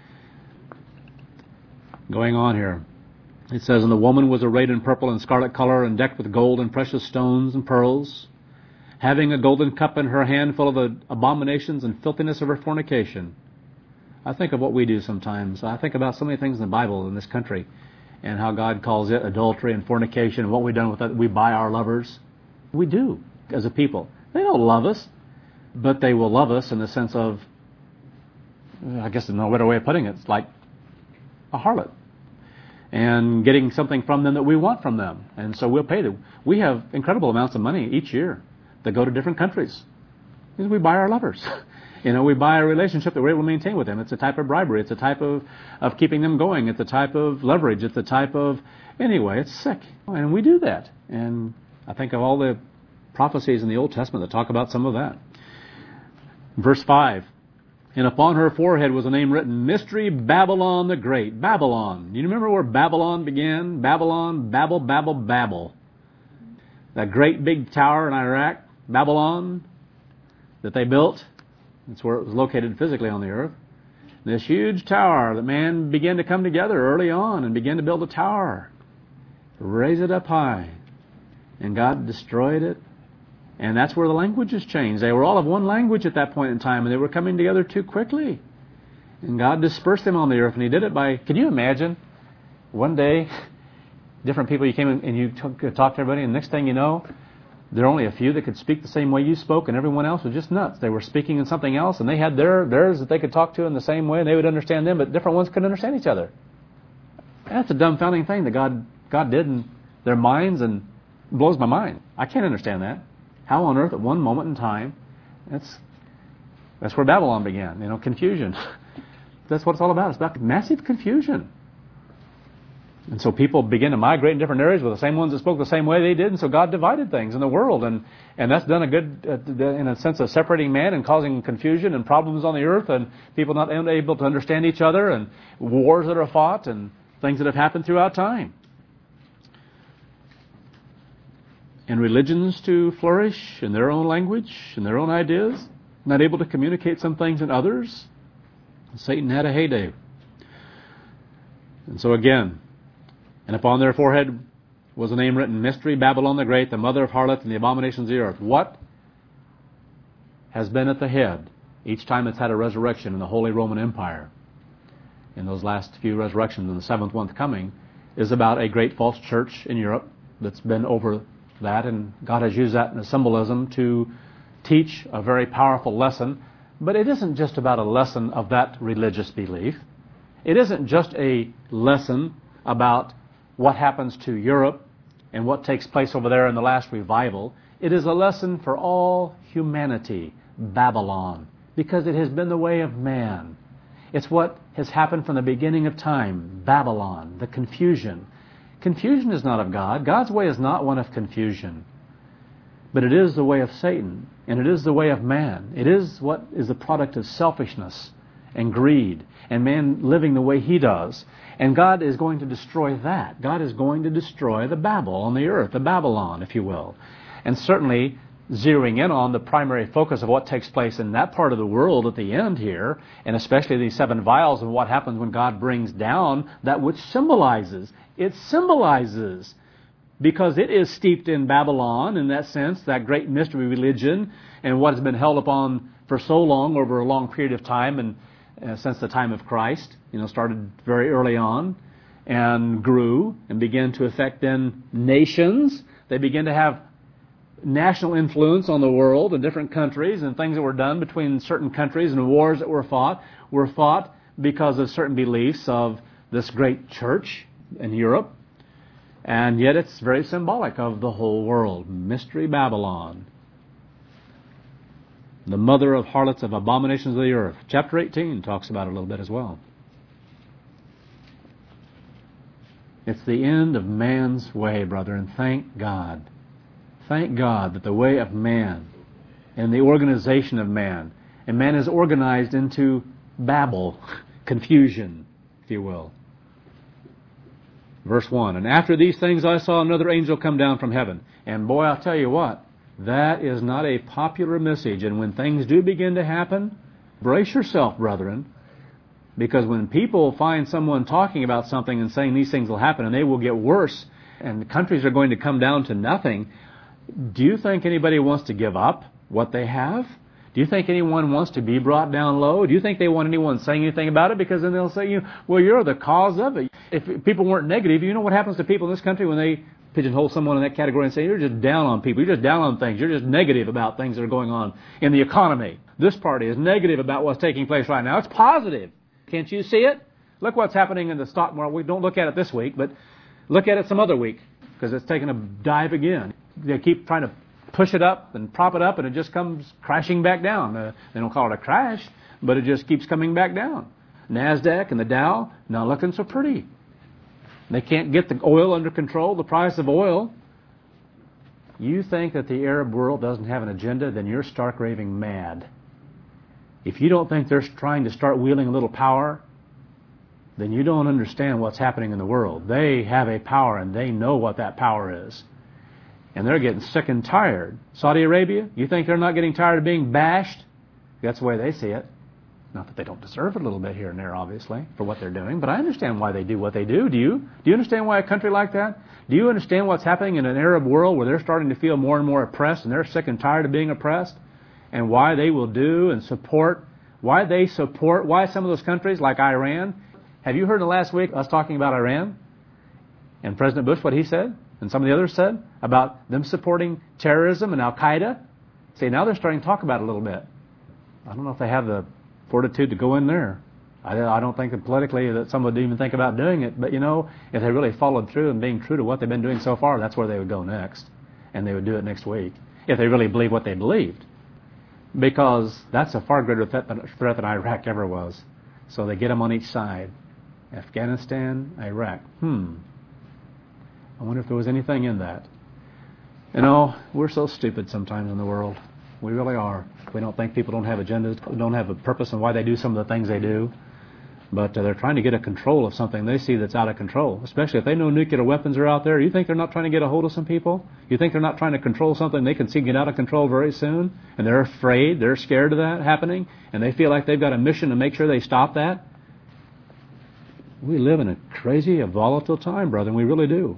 Going on here. It says, and the woman was arrayed in purple and scarlet color and decked with gold and precious stones and pearls, having a golden cup in her hand full of the abominations and filthiness of her fornication. I think of what we do sometimes. I think about so many things in the Bible in this country and how God calls it adultery and fornication and what we've done with that. We buy our lovers. We do as a people. They don't love us, but they will love us in the sense of, I guess there's no better way of putting it. It's like a harlot. And getting something from them that we want from them. And so we'll pay them. We have incredible amounts of money each year that go to different countries. Because we buy our lovers. You know, we buy a relationship that we're able to maintain with them. It's a type of bribery. It's a type of, of keeping them going. It's a type of leverage. It's a type of, anyway, it's sick. And we do that. And I think of all the prophecies in the Old Testament that talk about some of that. Verse five. And upon her forehead was a name written, Mystery Babylon the Great. Babylon. Do you remember where Babylon began? Babylon, Babel, Babel, Babel. That great big tower in Iraq, Babylon, that they built. That's where it was located physically on the earth. This huge tower that man began to come together early on and began to build a tower. Raise it up high. And God destroyed it. And that's where the languages changed. They were all of one language at that point in time, and they were coming together too quickly. And God dispersed them on the earth, and He did it by, can you imagine, one day, different people, you came in and you talked to everybody, and the next thing you know, there are only a few that could speak the same way you spoke, and everyone else was just nuts. They were speaking in something else, and they had their theirs that they could talk to in the same way, and they would understand them, but different ones couldn't understand each other. That's a dumbfounding thing that God God did in their minds, and it blows my mind. I can't understand that. How on earth at one moment in time, that's that's where Babylon began, you know, confusion. That's what it's all about. It's about massive confusion. And so people begin to migrate in different areas with the same ones that spoke the same way they did, and so God divided things in the world, and, and that's done a good, uh, in a sense of separating man and causing confusion and problems on the earth, and people not able to understand each other, and wars that are fought, and things that have happened throughout time. And religions to flourish in their own language, in their own ideas, not able to communicate some things in others. Satan had a heyday. And so again, and upon their forehead was a name written, Mystery, Babylon the Great, the mother of harlots and the abominations of the earth. What has been at the head each time it's had a resurrection in the Holy Roman Empire, in those last few resurrections and the seventh one coming, is about a great false church in Europe that's been over that, and God has used that in a symbolism to teach a very powerful lesson. But it isn't just about a lesson of that religious belief. It isn't just a lesson about what happens to Europe and what takes place over there in the last revival. It is a lesson for all humanity, Babylon, because it has been the way of man. It's what has happened from the beginning of time, Babylon, the confusion. Confusion is not of God. God's way is not one of confusion. But it is the way of Satan, and it is the way of man. It is what is the product of selfishness and greed, and man living the way he does. And God is going to destroy that. God is going to destroy the Babel on the earth, the Babylon, if you will. And certainly zeroing in on the primary focus of what takes place in that part of the world at the end here, and especially these seven vials and what happens when God brings down that which symbolizes. It symbolizes, because it is steeped in Babylon, in that sense, that great mystery religion, and what has been held upon for so long, over a long period of time, and uh, since the time of Christ, you know, started very early on, and grew, and began to affect then nations. They began to have national influence on the world in different countries, and things that were done between certain countries, and wars that were fought, were fought because of certain beliefs of this great church in Europe. And yet it's very symbolic of the whole world. Mystery Babylon, the mother of harlots, of abominations of the earth. Chapter eighteen talks about it a little bit as well. It's the end of man's way, brother, and thank God. Thank God that the way of man and the organization of man, and man is organized into Babel, confusion, if you will. Verse one, and after these things I saw another angel come down from heaven. And boy, I'll tell you what, that is not a popular message. And when things do begin to happen, brace yourself, brethren, because when people find someone talking about something and saying these things will happen and they will get worse and the countries are going to come down to nothing, do you think anybody wants to give up what they have? Do you think anyone wants to be brought down low? Do you think they want anyone saying anything about it? Because then they'll say, you, well, you're the cause of it. If people weren't negative, you know what happens to people in this country when they pigeonhole someone in that category and say, you're just down on people, you're just down on things, you're just negative about things that are going on in the economy. This party is negative about what's taking place right now. It's positive. Can't you see it? Look what's happening in the stock market. We don't look at it this week, but look at it some other week, because it's taking a dive again. They keep trying to push it up and prop it up, and it just comes crashing back down. Uh, they don't call it a crash, but it just keeps coming back down. NASDAQ and the Dow, not looking so pretty. They can't get the oil under control, the price of oil. You think that the Arab world doesn't have an agenda, then you're stark raving mad. If you don't think they're trying to start wielding a little power, then you don't understand what's happening in the world. They have a power, and they know what that power is. And they're getting sick and tired. Saudi Arabia, you think they're not getting tired of being bashed? That's the way they see it. Not that they don't deserve it a little bit here and there, obviously, for what they're doing, but I understand why they do what they do. Do you? Do you understand why a country like that? Do you understand what's happening in an Arab world where they're starting to feel more and more oppressed, and they're sick and tired of being oppressed? And why they will do and support, why they support, why some of those countries like Iran. Have you heard in the last week us talking about Iran? And President Bush, what he said? And some of the others said about them supporting terrorism and Al-Qaeda? See, now they're starting to talk about it a little bit. I don't know if they have the fortitude to go in there. I, I don't think that politically that some would even think about doing it. But, you know, if they really followed through and being true to what they've been doing so far, that's where they would go next. And they would do it next week, if they really believe what they believed. Because that's a far greater threat than, threat than Iraq ever was. So they get them on each side. Afghanistan, Iraq. Hmm. I wonder if there was anything in that. You know, we're so stupid sometimes in the world. We really are. We don't think people don't have agendas, don't have a purpose in why they do some of the things they do. But uh, they're trying to get a control of something they see that's out of control. Especially if they know nuclear weapons are out there. You think they're not trying to get a hold of some people? You think they're not trying to control something they can see get out of control very soon? And they're afraid, they're scared of that happening, and they feel like they've got a mission to make sure they stop that? We live in a crazy, a volatile time, brother, and we really do.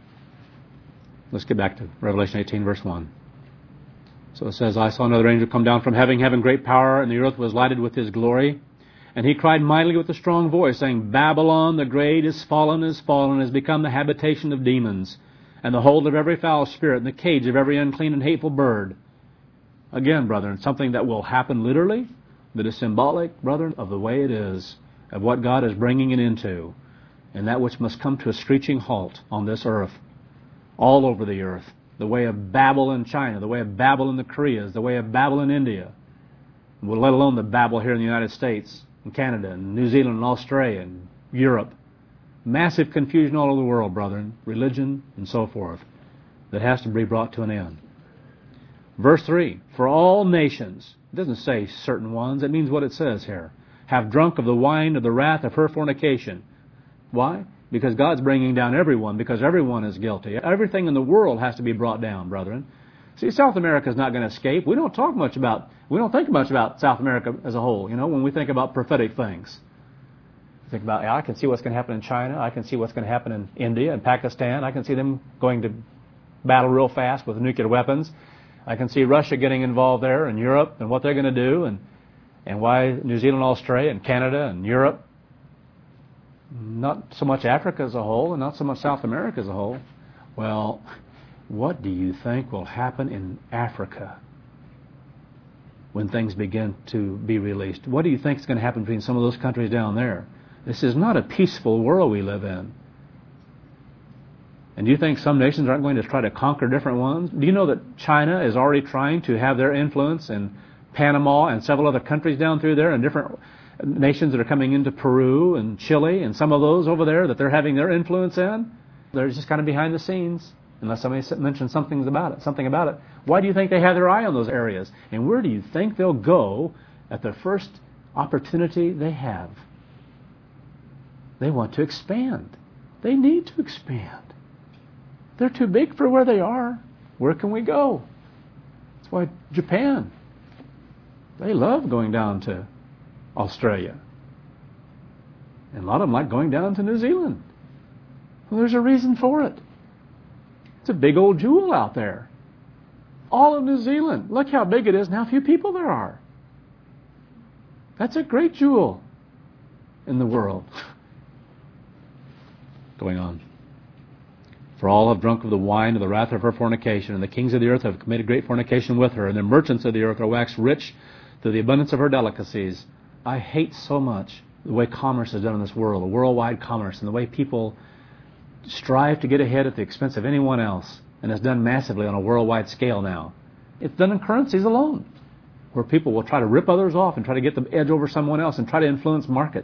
Let's get back to Revelation eighteen, verse one. So it says, I saw another angel come down from heaven, having great power, and the earth was lighted with his glory. And he cried mightily with a strong voice, saying, Babylon the great is fallen, is fallen, has become the habitation of demons, and the hold of every foul spirit, and the cage of every unclean and hateful bird. Again, brethren, something that will happen literally, but is symbolic, brethren, of the way it is, of what God is bringing it into, and that which must come to a screeching halt on this earth, all over the earth. The way of Babel in China, the way of Babel in the Koreas, the way of Babel in India, well, let alone the Babel here in the United States, and Canada, and New Zealand, and Australia, and Europe. Massive confusion all over the world, brethren, religion, and so forth, that has to be brought to an end. Verse three, for all nations, it doesn't say certain ones, it means what it says here, have drunk of the wine of the wrath of her fornication. Why? Because God's bringing down everyone, because everyone is guilty. Everything in the world has to be brought down, brethren. See, South America is not going to escape. We don't talk much about, we don't think much about South America as a whole, you know, when we think about prophetic things. Think about, yeah, I can see what's going to happen in China. I can see what's going to happen in India and Pakistan. I can see them going to battle real fast with nuclear weapons. I can see Russia getting involved there and Europe and what they're going to do and, and why New Zealand, Australia, and Canada and Europe. Not so much Africa as a whole and not so much South America as a whole. Well, what do you think will happen in Africa when things begin to be released? What do you think is going to happen between some of those countries down there? This is not a peaceful world we live in. And do you think some nations aren't going to try to conquer different ones? Do you know that China is already trying to have their influence in Panama and several other countries down through there and different nations that are coming into Peru and Chile and some of those over there that they're having their influence in? They're just kind of behind the scenes, unless somebody mentions something about it. Something about it. Why do you think they have their eye on those areas? And where do you think they'll go at the first opportunity they have? They want to expand. They need to expand. They're too big for where they are. Where can we go? That's why Japan, they love going down to Australia. And a lot of them like going down to New Zealand. Well, there's a reason for it. It's a big old jewel out there. All of New Zealand. Look how big it is and how few people there are. That's a great jewel in the world. Going on. For all have drunk of the wine of the wrath of her fornication, and the kings of the earth have committed great fornication with her, and the merchants of the earth are waxed rich through the abundance of her delicacies. I hate so much the way commerce is done in this world, the worldwide commerce, and the way people strive to get ahead at the expense of anyone else, and it's done massively on a worldwide scale now. It's done in currencies alone, where people will try to rip others off and try to get the edge over someone else and try to influence markets.